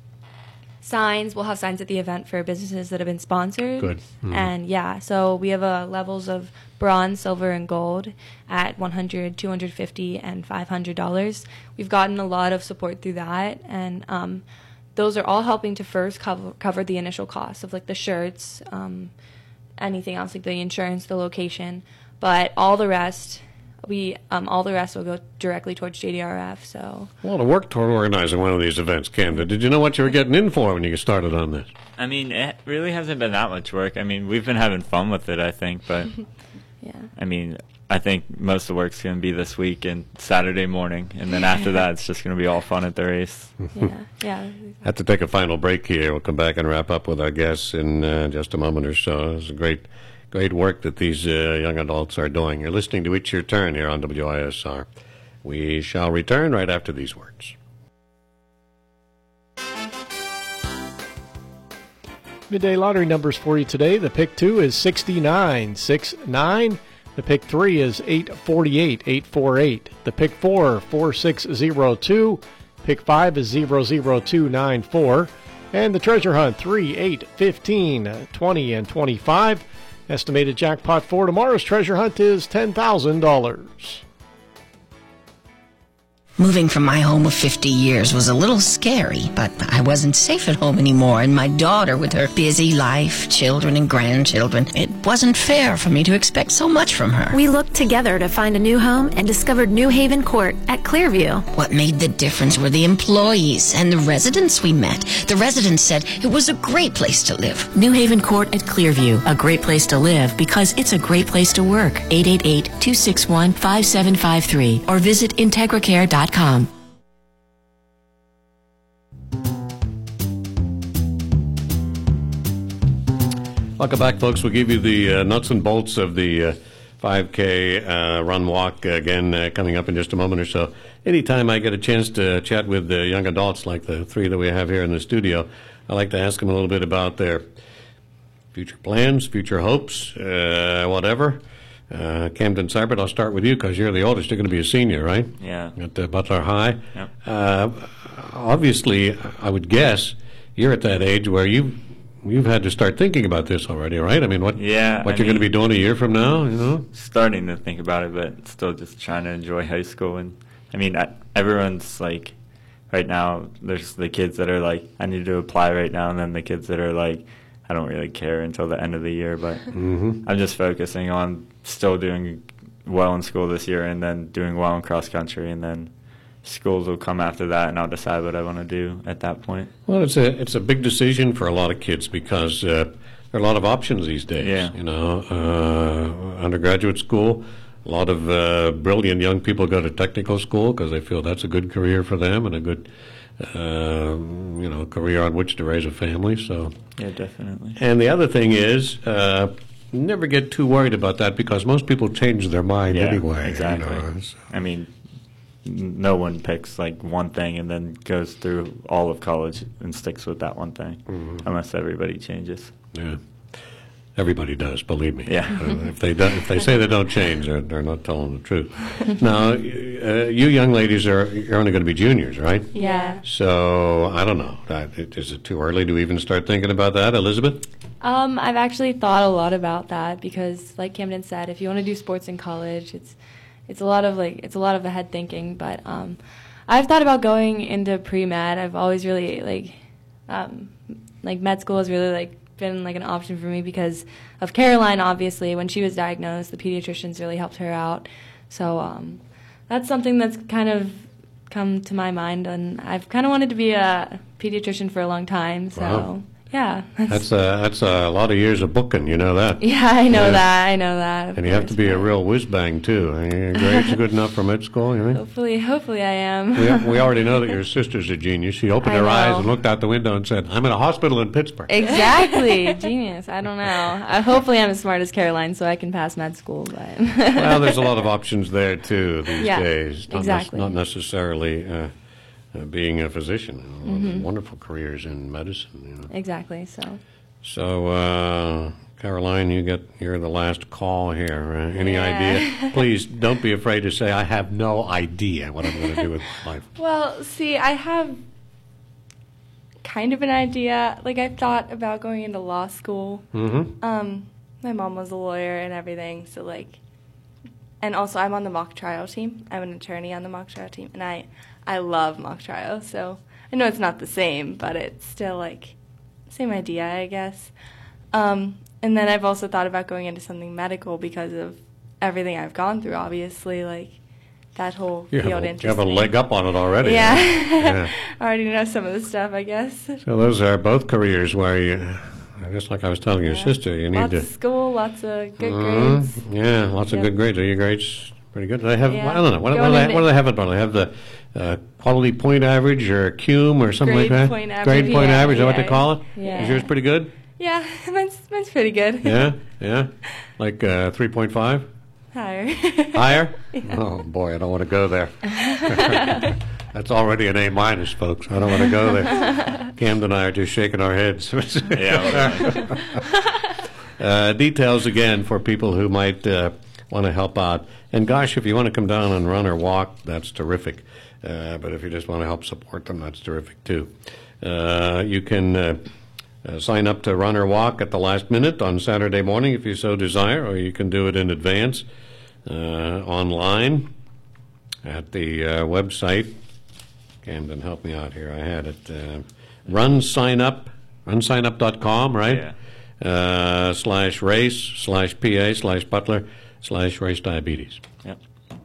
signs. We'll have signs at the event for businesses that have been sponsored. Good. Mhm. And yeah, so we have uh, levels of bronze, silver, and gold at one hundred, two hundred fifty, and five hundred dollars. We've gotten a lot of support through that, and um, those are all helping to first cover cover the initial costs of like the shirts, um, anything else like the insurance, the location, but all the rest. We um, all the rest will go directly towards J D R F. So A lot of work toward organizing one of these events, Camden. Did you know what you were getting in for when you started on this? I mean, it really hasn't been that much work. I mean, we've been having fun with it, I think, but yeah. I mean, I think most of the work's going to be this week and Saturday morning, and then after that, it's just going to be all fun at the race. Yeah, yeah. Have to take a final break here. We'll come back and wrap up with our guests in uh, just a moment or so. It's a great, great work that these uh, young adults are doing. You're listening to It's Your Turn here on W I S R. We shall return right after these words. Midday lottery numbers for you today. The pick two is sixty-nine sixty-nine. The pick three is eight forty-eight eight forty-eight. The pick four forty-six oh two. Pick five is zero zero two nine four. And the treasure hunt three, eight, fifteen, twenty, and twenty-five. Estimated jackpot for tomorrow's treasure hunt is ten thousand dollars. Moving from my home of fifty years was a little scary, but I wasn't safe at home anymore, and my daughter with her busy life, children and grandchildren, it wasn't fair for me to expect so much from her. We looked together to find a new home and discovered New Haven Court at Clearview. What made the difference were the employees and the residents we met. The residents said it was a great place to live. New Haven Court at Clearview, a great place to live because it's a great place to work. eight eight eight, two six one, five seven five three or visit integracare dot com. Welcome back, folks. We'll give you the uh, nuts and bolts of the uh, five K uh, run walk uh, again uh, coming up in just a moment or so. Anytime I get a chance to chat with uh, young adults like the three that we have here in the studio, I like to ask them a little bit about their future plans, future hopes, uh, whatever. Uh, Camden Seibert, I'll start with you because you're the oldest. You're going to be a senior, right? Yeah. At uh, Butler High. Yep. Uh, obviously, I would guess you're at that age where you've you've had to start thinking about this already, right? I mean, what Yeah, what I you're going to mean- be doing a year from now, you know? Starting to think about it, but still just trying to enjoy high school. And I mean, I, everyone's like, right now, there's the kids that are like, I need to apply right now, and then the kids that are like, I don't really care until the end of the year. But Mhm. I'm just focusing on still doing well in school this year, and then doing well in cross country, and then schools will come after that, and I'll decide what I want to do at that point. Well, it's a it's a big decision for a lot of kids because uh, there are a lot of options these days. Yeah. You know, uh, undergraduate school, a lot of uh, brilliant young people go to technical school because they feel that's a good career for them and a good, uh, you know, career on which to raise a family. So. Yeah, definitely. And the other thing is, uh, never get too worried about that because most people change their mind Yeah, anyway. you exactly. know, so- I mean, n- no one picks like one thing and then goes through all of college and sticks with that one thing, Mhm. unless everybody changes. Yeah. Everybody does, believe me. Yeah. Uh, if they do, if they say they don't change, they're, they're not telling the truth. Now, uh, you young ladies are you're only going to be juniors, right? Yeah. So I don't know. Uh, Is it too early to even start thinking about that, Elizabeth? Um, I've actually thought a lot about that because, like Camden said, if you want to do sports in college, it's it's a lot of like it's a lot of ahead thinking. But um, I've thought about going into pre-med. I've always really like um, like med school has really like been like an option for me because of Caroline. Obviously, when she was diagnosed, the pediatricians really helped her out. So um, that's something that's kind of come to my mind, and I've kind of wanted to be a pediatrician for a long time. So. Wow. Yeah. That's a, that's a lot of years of booking, you know that. Yeah, I know Yeah. that. I know that. And you have to be a real whiz-bang, too. Are your grades good enough for med school, you mean? Hopefully, hopefully I am. We, we already know that your sister's a genius. She opened I her know. eyes and looked out the window and said, I'm in a hospital in Pittsburgh. Exactly. Genius. I don't know. Uh, hopefully I'm as smart as Caroline so I can pass med school. But Well, there's a lot of options there, too, these Yeah, days. Not exactly. Not necessarily uh, uh, being a physician. You know, there's Mhm. wonderful careers in medicine, you know. Exactly. So. So, uh, Caroline, you get you're the last call here. Uh, any Yeah. idea? Please don't be afraid to say I have no idea what I'm going to do with my life. Well, see, I have kind of an idea. Like, I've thought about going into law school. Mm-hmm. Um, my mom was a lawyer and everything, so like, and also I'm on the mock trial team. I'm an attorney on the mock trial team, and I, I love mock trials. So I know it's not the same, but it's still like, same idea, I guess. Um, and then I've also thought about going into something medical because of everything I've gone through. Obviously, like that whole You field have, a, you interests have a me. leg up on it already. Yeah. Yeah. I already know some of the stuff, I guess. So those are both careers where you, just like I was telling your sister, you need Lots to. of school, lots of good Mhm. grades. Yeah, lots Yep. of good grades. Are your grades pretty good? Do they have? Yeah. I don't know. What, what, do Going they, into- what do they have at Butler? They have the uh, quality point average or C U M or something Grade like that. point average, Grade point yeah, average. Is that what yeah, they call it? yeah. Is yours pretty good? Yeah, mine's, mine's pretty good. Yeah, yeah. Like uh, three point five. Higher. Higher? Yeah. Oh boy, I don't want to go there. That's already an A minus, folks. I don't want to go there. Camden and I are just shaking our heads. Yeah. uh, details again for people who might uh, want to help out. And gosh, if you want to come down and run or walk, that's terrific. Uh, but if you just want to help support them, that's terrific too. Uh, you can uh, uh, sign up to run or walk at the last minute on Saturday morning if you so desire, or you can do it in advance uh, online at the uh, website. Camden, help me out here. I had it. Uh, run sign up, run sign up dot com, right? Yeah. Uh, slash race, slash P A, slash Butler, slash race diabetes. Yep.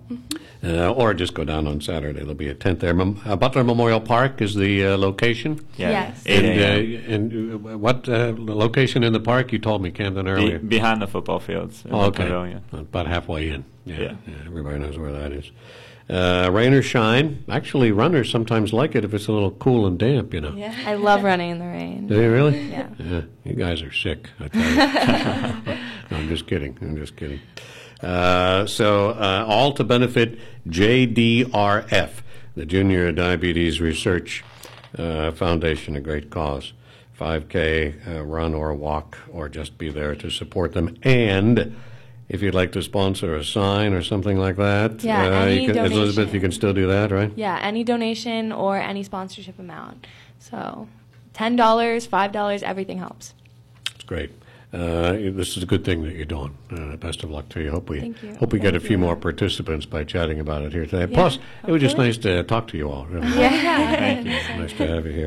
Uh, or just go down on Saturday. There'll be a tent there. Mem- uh, Butler Memorial Park is the uh, location. Yeah. Yes. And, eight a.m. uh, and uh, what uh, location in the park? You told me, Camden, Be- earlier. behind the football fields. in Oh, the okay. pavilion. About halfway in. Yeah, Yeah. yeah, everybody knows where that is. Uh, rain or shine. Actually, runners sometimes like it if it's a little cool and damp, you know. Yeah, I love running in the rain. Do you really? Yeah. Yeah. You guys are sick, I tell you. No, I'm just kidding. I'm just kidding. Uh, so, uh, all to benefit J D R F, the Junior Diabetes Research uh, Foundation, a great cause. five K uh, run or walk, or just be there to support them. And if you'd like to sponsor a sign or something like that, Yeah, uh, any you can, Elizabeth, donation. you can still do that, right? Yeah, any donation or any sponsorship amount. So ten dollars, five dollars, everything helps. It's great. Uh, this is a good thing that you're doing. Uh, best of luck to you. Hope we Thank you. hope we get a Thank few you. more participants by chatting about it here today. Yeah, Plus, it was just hopefully. nice to talk to you all. Really. Yeah. Thank you. Nice to have you here.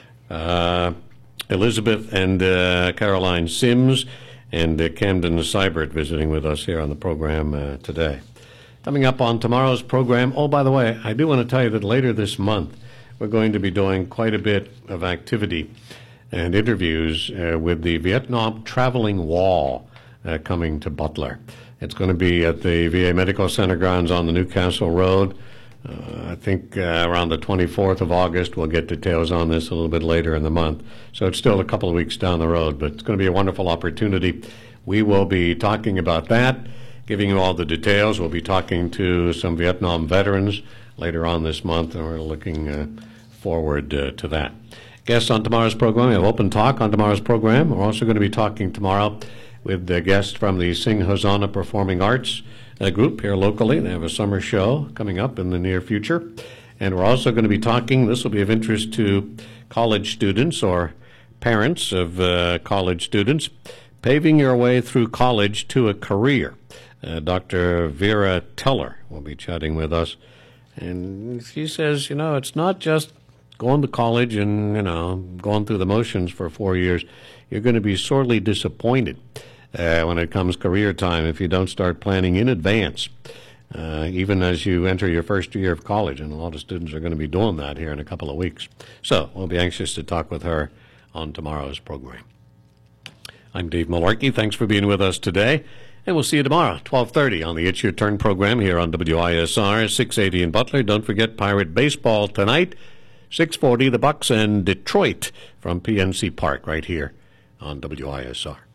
Uh, Elizabeth and uh, Caroline Sims and uh, Camden Seibert visiting with us here on the program uh, today. Coming up on tomorrow's program, oh, by the way, I do want to tell you that later this month, we're going to be doing quite a bit of activity and interviews uh, with the Vietnam Traveling Wall uh, coming to Butler. It's going to be at the V A Medical Center grounds on the Newcastle Road. Uh, I think uh, around the twenty-fourth of August. We'll get details on this a little bit later in the month. So it's still a couple of weeks down the road, but it's going to be a wonderful opportunity. We will be talking about that, giving you all the details. We'll be talking to some Vietnam veterans later on this month, and we're looking uh, forward uh, to that. Guests on tomorrow's program, we have open talk on tomorrow's program. We're also going to be talking tomorrow with the guests from the Sing Hosanna Performing Arts uh, group here locally. They have a summer show coming up in the near future. And we're also going to be talking, this will be of interest to college students or parents of uh, college students, paving your way through college to a career. Uh, Doctor Vera Teller will be chatting with us. And she says, you know, it's not just going to college and, you know, going through the motions for four years. You're going to be sorely disappointed uh, when it comes career time if you don't start planning in advance, uh, even as you enter your first year of college. And a lot of students are going to be doing that here in a couple of weeks. So we'll be anxious to talk with her on tomorrow's program. I'm Dave Malarkey. Thanks for being with us today. And we'll see you tomorrow, twelve thirty, on the It's Your Turn program here on W I S R, six eighty in Butler. Don't forget Pirate Baseball tonight, six forty, the Bucks and Detroit from P N C Park right here on W I S R.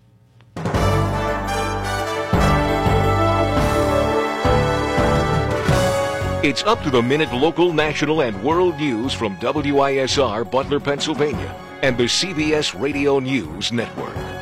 It's up to the minute local, national, and world news from W I S R, Butler, Pennsylvania, and the C B S Radio News Network.